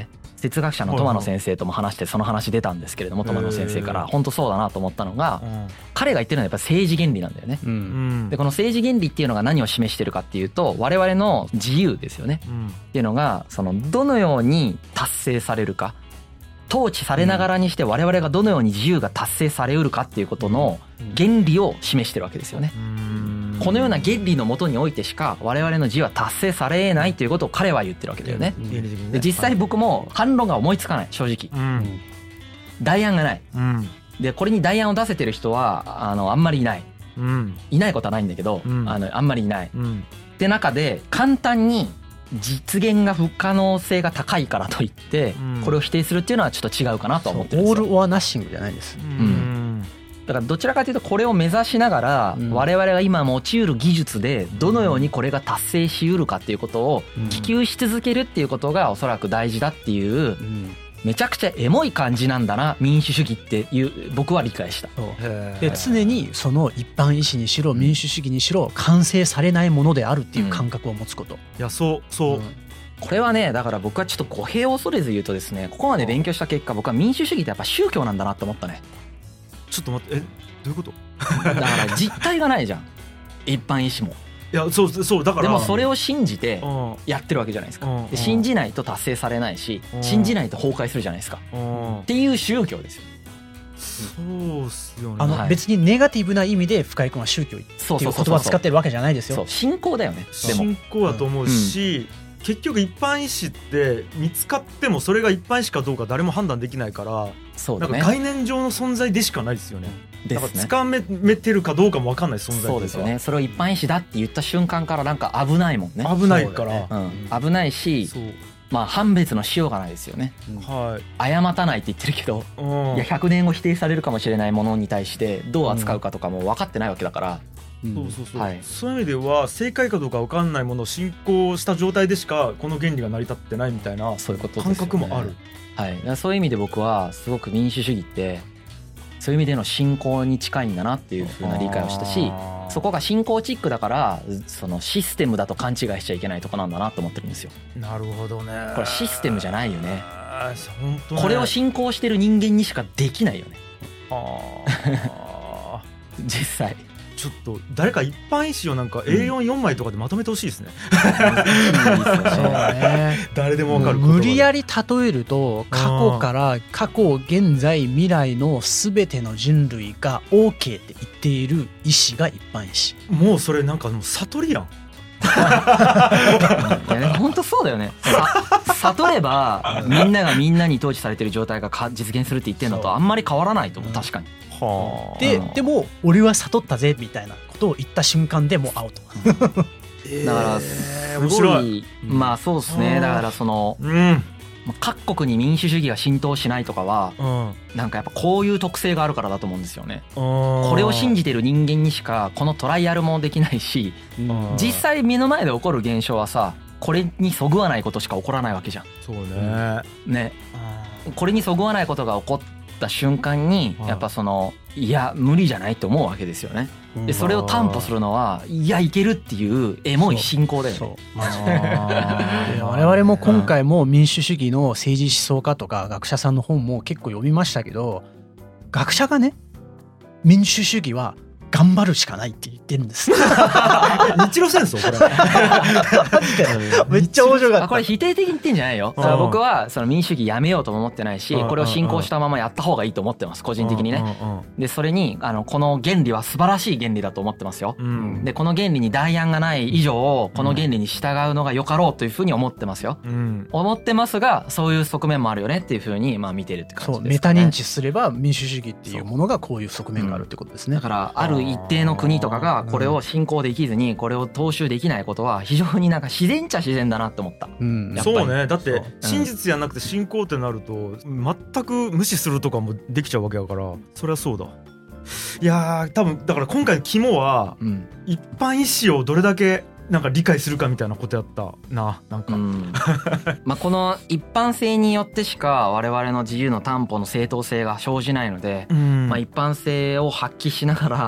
哲学者のトマノ先生とも話してその話出たんですけれども、トマノ先生から本当そうだなと思ったのが、彼が言ってるのはやっぱ政治原理なんだよね。でこの政治原理っていうのが何を示してるかっていうと、我々の自由ですよねっていうのが、そのどのように達成されるか、統治されながらにして我々がどのように自由が達成されうるかっていうことの原理を示してるわけですよね。このような原理のもとにおいてしか我々の自由は達成されないということを彼は言ってるわけだよね。で実際僕も反論が思いつかない、正直、うん、代案がない、うん、でこれに代案を出せてる人はあのあんまりいない、うん、いないことはないんだけど、うん、あのあんまりいない、うん、って中で簡単に実現が不可能性が高いからといってこれを否定するっていうのはちょっと違うかなと思ってるんですよ。 オールオアナッシングじゃないです、うん、 だからどちらかというとこれを目指しながら我々が今用いる技術でどのようにこれが達成しうるかっていうことを希求し続けるっていうことがおそらく大事だっていうめちゃくちゃエモい感じなんだな民主主義っていう僕は理解した。 で常にその一般意思にしろ民主主義にしろ完成されないものであるっていう感覚を持つこと、うん、 いやそうそう、うん、 これはねだから僕はちょっと語弊を恐れず言うとですね、ここまで勉強した結果僕は民主主義ってやっぱ宗教なんだなって思ったね。 ちょっと待って、えどういうことだから実体がないじゃん一般意思も。 いやそうそうだからでもそれを信じてやってるわけじゃないですか。で信じないと達成されないし信じないと崩壊するじゃないですかっていう宗教ですよ。 そうっすよね。 あの別にネガティブな意味で深井君は宗教っていう言葉を使ってるわけじゃないですよ。 そう信仰だよね。 でも信仰だと思うし、うん、結局一般意思って見つかってもそれが一般意思かどうか誰も判断できないから、そうだね、なんか概念上の存在でしかないですよね。だからつかめてるかどうかも分かんない存在です。 そうですよね。それを一般意思だって言った瞬間からなんか危ないもんね。 危ないから、ねうん、危ないし、まあ判別のしようがないですよね、うん、はい、謝たないって言ってるけど、いやひゃくねんご否定されるかもしれないものに対してどう扱うかとかも分かってないわけだから、 うん、そうそうそう、はい、そういう意味では正解かどうか分かんないものを信仰した状態でしかこの原理が成り立ってないみたいな感覚もある。 はい、だからそういう意味で僕はすごく民主主義ってそういう意味での信仰に近いんだなっていう風な理解をしたし、そこが信仰チックだからそのシステムだと勘違いしちゃいけないとこなんだなと思ってるんですよ。 なるほどね。 これシステムじゃないよね。 本当ね。 これを信仰してる人間にしかできないよね。あ実際ちょっと誰か一般意思をなんか エーよんよん 枚とかでまとめてほしいですね、うん、誰でもわかる。 無理やり例えると過去から過去現在未来の全ての人類が OK って言っている意思が一般意思。もうそれなんかもう悟りやん。 いや本当そうだよね。悟ればみんながみんなに統治されてる状態が実現するって言ってるのとあんまり変わらないと思う。確かに。 はででも俺は悟ったぜみたいなことを言った瞬間でもうアウト。 だからすごい、まあそうですね。だからその、うん、各国に民主主義が浸透しないとかは、うん、なんかやっぱこういう特性があるからだと思うんですよね。これを信じてる人間にしかこのトライアルもできないし、実際目の前で起こる現象はさこれにそぐわないことしか起こらないわけじゃん。 そうね。 ね。これにそぐわないことが起こった瞬間にやっぱそのいや無理じゃないと思うわけですよね。でそれを担保するのはいやいけるっていうエモい信仰だよね。そうそう我々も今回も民主主義の政治思想家とか学者さんの本も結構読みましたけど、学者がね民主主義は頑張るしかないって言ってるんです。 日露戦争これめっちゃ面白かった。 これ否定的に言ってんじゃないよ。だから僕はその民主主義やめようとも思ってないし、これを信仰したままやった方がいいと思ってます個人的にね。でそれにあのこの原理は素晴らしい原理だと思ってますよ。でこの原理に代案がない以上この原理に従うのがよかろうというふうに思ってますよ。思ってますがそういう側面もあるよねっていうふうにまあ見てるって感じですかね。 そうメタ認知すれば民主主義っていうものがこういう側面があるってことですね。 だからある一定の国とかがこれを信仰できずにこれを踏襲できないことは非常になんか自然っちゃ自然だなって思った、 うん、そうね。だって真実じゃなくて信仰ってなると全く無視するとかもできちゃうわけだからそりゃそうだ。いやー多分だから今回の肝は、うん、一般意思をどれだけなんか理解するかみたいなことやったな。なんか、うん、 まあこの一般性によってしか我々の自由の担保の正当性が生じないので、うん、まあ一般性を発揮しながら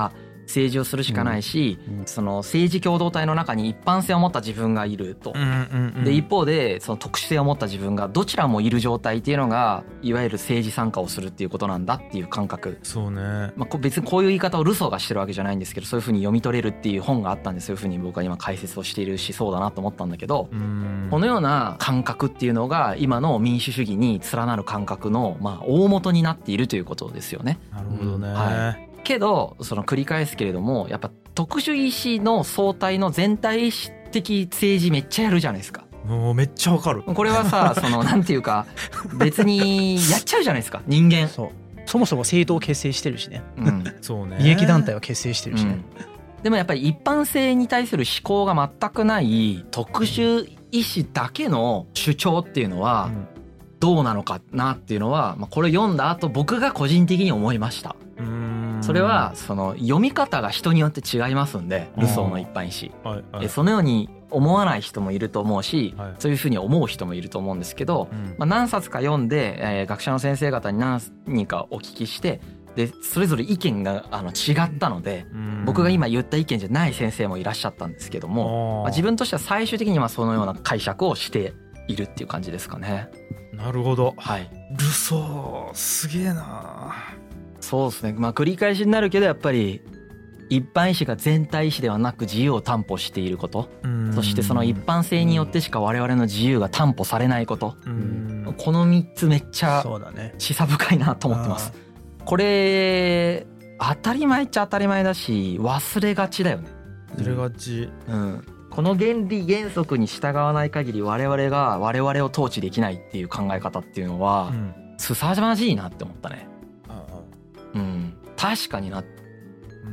政治をするしかないし、うんうん、その政治共同体の中に一般性を持った自分がいると、うんうんうん、で一方でその特殊性を持った自分がどちらもいる状態っていうのがいわゆる政治参加をするっていうことなんだっていう感覚。 そうね、 まあ、別にこういう言い方をルソーがしてるわけじゃないんですけど、そういうふうに読み取れるっていう本があったんで、そういうふうに僕は今解説をしているし、そうだなと思ったんだけど、うんこのような感覚っていうのが今の民主主義に連なる感覚のまあ大元になっているということですよね。 なるほどね、 はい、けどその繰り返すけれども、やっぱ特殊意思の総体の全体意思的政治めっちゃやるじゃないですか。 もうめっちゃわかる。 これはさそのなんていうか別にやっちゃうじゃないですか人間。 そうそもそも政党を結成してるしね、 うん、 そうね、 利益団体を結成してるしね、 うん、でもやっぱり一般性に対する思考が全くない特殊意思だけの主張っていうのはどうなのかなっていうのは、まあ、これ読んだ後僕が個人的に思いました。うーんそれはその読み方が人によって違いますんで、ルソーの一般意思、はいはい、そのように思わない人もいると思うし、はい、そういうふうに思う人もいると思うんですけど、うんまあ、何冊か読んで、えー、学者の先生方に何人かお聞きして、でそれぞれ意見があの違ったので、僕が今言った意見じゃない先生もいらっしゃったんですけども、まあ、自分としては最終的にはそのような解釈をしているっていう感じですかね。 なるほど、 はい、 ルソーすげえな。 そうですね、まあ繰り返しになるけどやっぱり一般意思が全体意思ではなく自由を担保していること、そしてその一般性によってしか我々の自由が担保されないこと、このみっつめっちゃ示唆深いなと思ってます。これ当たり前っちゃ当たり前だし忘れがちだよね。 忘れがち、 うん、この原理原則に従わない限り我々が我々を統治できないっていう考え方っていうのは、うん、凄まじいなって思ったね。ああ、うん、確かにな。うーん、うん、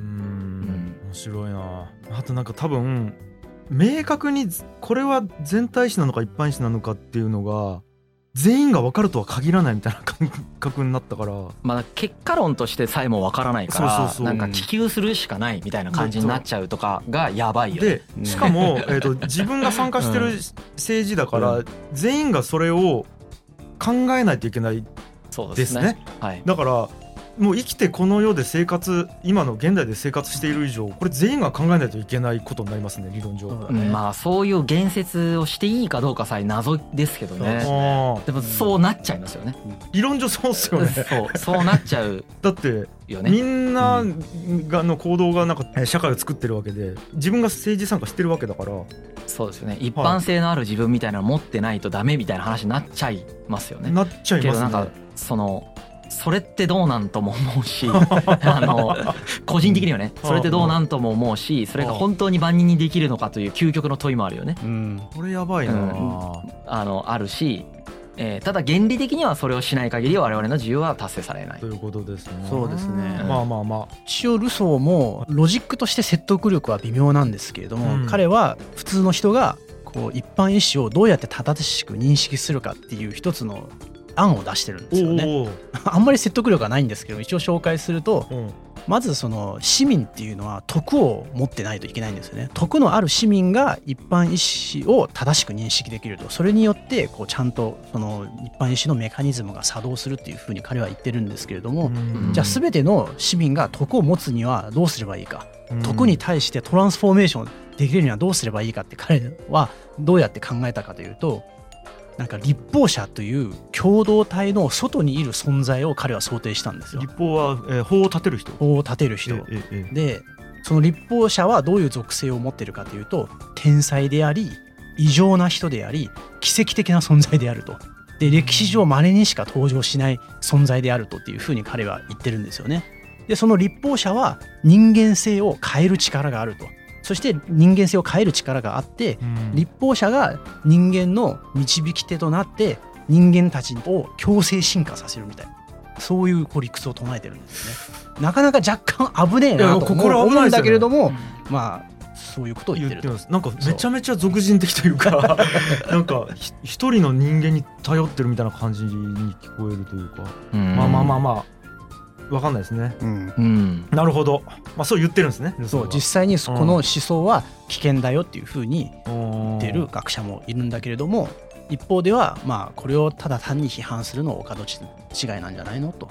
面白いな。あとなんか多分明確にこれは全体意思なのか一般意思なのかっていうのが全員が分かるとは限らないみたいな感覚になったから、 まあ結果論としてさえも分からないからなんか希求するしかないみたいな感じになっちゃうとかがやばいよね。 でしかもえと自分が参加してる政治だから全員がそれを考えないといけないですね。はい、だからもう生きてこの世で生活今の現代で生活している以上これ全員が考えないといけないことになりますね理論上、 うん、まあそういう言説をしていいかどうかさえ謎ですけどね。でもそうなっちゃいますよね、うん、 理論上そうっすよね。 そうそうなっちゃうだってよね、みんながの行動がなんか社会を作ってるわけで自分が政治参加してるわけだから。 そうですよね、一般性のある自分みたいなの持ってないとダメみたいな話になっちゃいますよね。 なっちゃいますね。けどなんかそのそれってどうなんとも思うしあの個人的にはねそれってどうなんとも思うし、それが本当に万人にできるのかという究極の問いもあるよね、 うん、これやばいな、うん、 あのあるし、えー、ただ原理的にはそれをしない限り我々の自由は達成されないということですね。 そうですね、 まあまあまあ一応ルソーもロジックとして説得力は微妙なんですけれども、うん、彼は普通の人がこう一般意思をどうやって正しく認識するかっていう一つの案を出してるんですよね。あんまり説得力はないんですけど一応紹介すると、うん、まずその市民っていうのは徳を持ってないといけないんですよね。徳のある市民が一般意思を正しく認識できると、それによってこうちゃんとその一般意思のメカニズムが作動するっていうふうに彼は言ってるんですけれども、じゃあ全ての市民が徳を持つにはどうすればいいか、徳に対してトランスフォーメーションできるにはどうすればいいかって彼はどうやって考えたかというと、なんか立法者という共同体の外にいる存在を彼は想定したんですよ。 立法は、えー、法を立てる人法を立てる人、ええええ、でその立法者はどういう属性を持っているかというと天才であり異常な人であり奇跡的な存在であると、で歴史上稀にしか登場しない存在であるとっていうふうに彼は言ってるんですよね。でその立法者は人間性を変える力があると、そして人間性を変える力があって、うん、立法者が人間の導き手となって人間たちを強制進化させるみたいな、そういうこう理屈を唱えてるんですね。なかなか若干危ねえなと思うんだけれども、ね、まあそういうことを言ってると。 言ってます。なんかめちゃめちゃ俗人的というかなんか一人の人間に頼ってるみたいな感じに聞こえるというか、うん、まあまあまあまあ分かんないですね、うんうん、なるほど、まあ、そう言ってるんですね。 そう実際にこの思想は危険だよっていうふうに言ってる学者もいるんだけれども、一方ではまあこれをただ単に批判するのはお門違いなんじゃないのと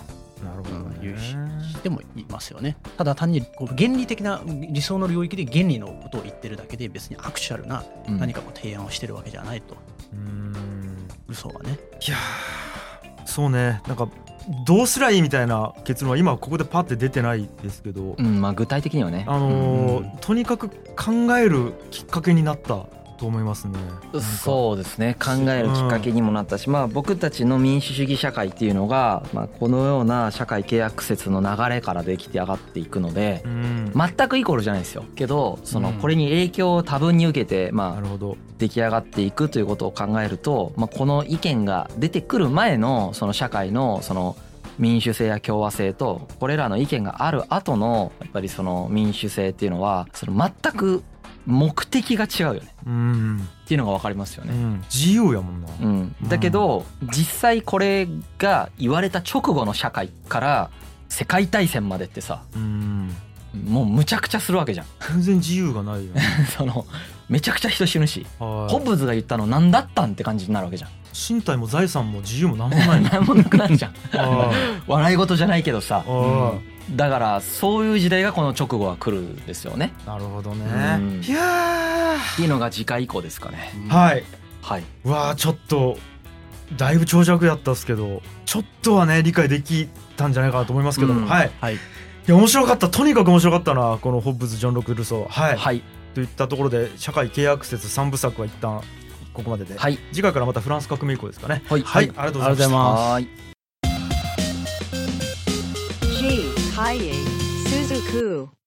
なるほどね、 いうしてもいますよね。ただ単にこう原理的な理想の領域で原理のことを言ってるだけで別にアクチュアルな何かこう提案をしてるわけじゃないと、うん、ルソーはね。 いやそうね、なんかどうすりゃいいみたいな結論は今ここでパッて出てないですけど、 うんまあ、具体的にはね、 あのーうん、とにかく考えるきっかけになったと思いますね。 そうですね、考えるきっかけにもなったし、うん、まあ僕たちの民主主義社会っていうのが、まあ、このような社会契約説の流れからできて上がっていくので、うん、全くイコールじゃないですよけど、そのこれに影響を多分に受けて、まあ、なるほど出来上がっていくということを考えると、まあ、この意見が出てくる前のその社会のその民主性や共和性とこれらの意見がある後のやっぱりその民主性っていうのはその全く目的が違うよね、うん、っていうのが分かりますよね、うん、 自由やもんな、 うん、だけど実際これが言われた直後の社会から世界大戦までってさ、うん、もうむちゃくちゃするわけじゃん。 全然自由がないよねそのめちゃくちゃ人死ぬし、ホッブズが言ったの何だったんって感じになるわけじゃん。 身体も財産も自由も何もない何もなくなるじゃん笑い事じゃないけどさ、うん、だからそういう時代がこの直後は来るんですよね。 なるほどね、 うん、いやっていうのが次回以降ですかね、 うん、はいはい。 うわーちょっとだいぶ長尺やったっすけどちょっとはね理解できたんじゃないかなと思いますけども、うん、はい、はい、いや面白かった、とにかく面白かったなこのホッブズ、ジョン・ロック・ルソー、はい、はい、といったところで社会契約説さんぶさくは一旦ここまでで、はい、次回からまたフランス革命以降ですかね。はい、はい、ありがとうございました。G ハイエスズク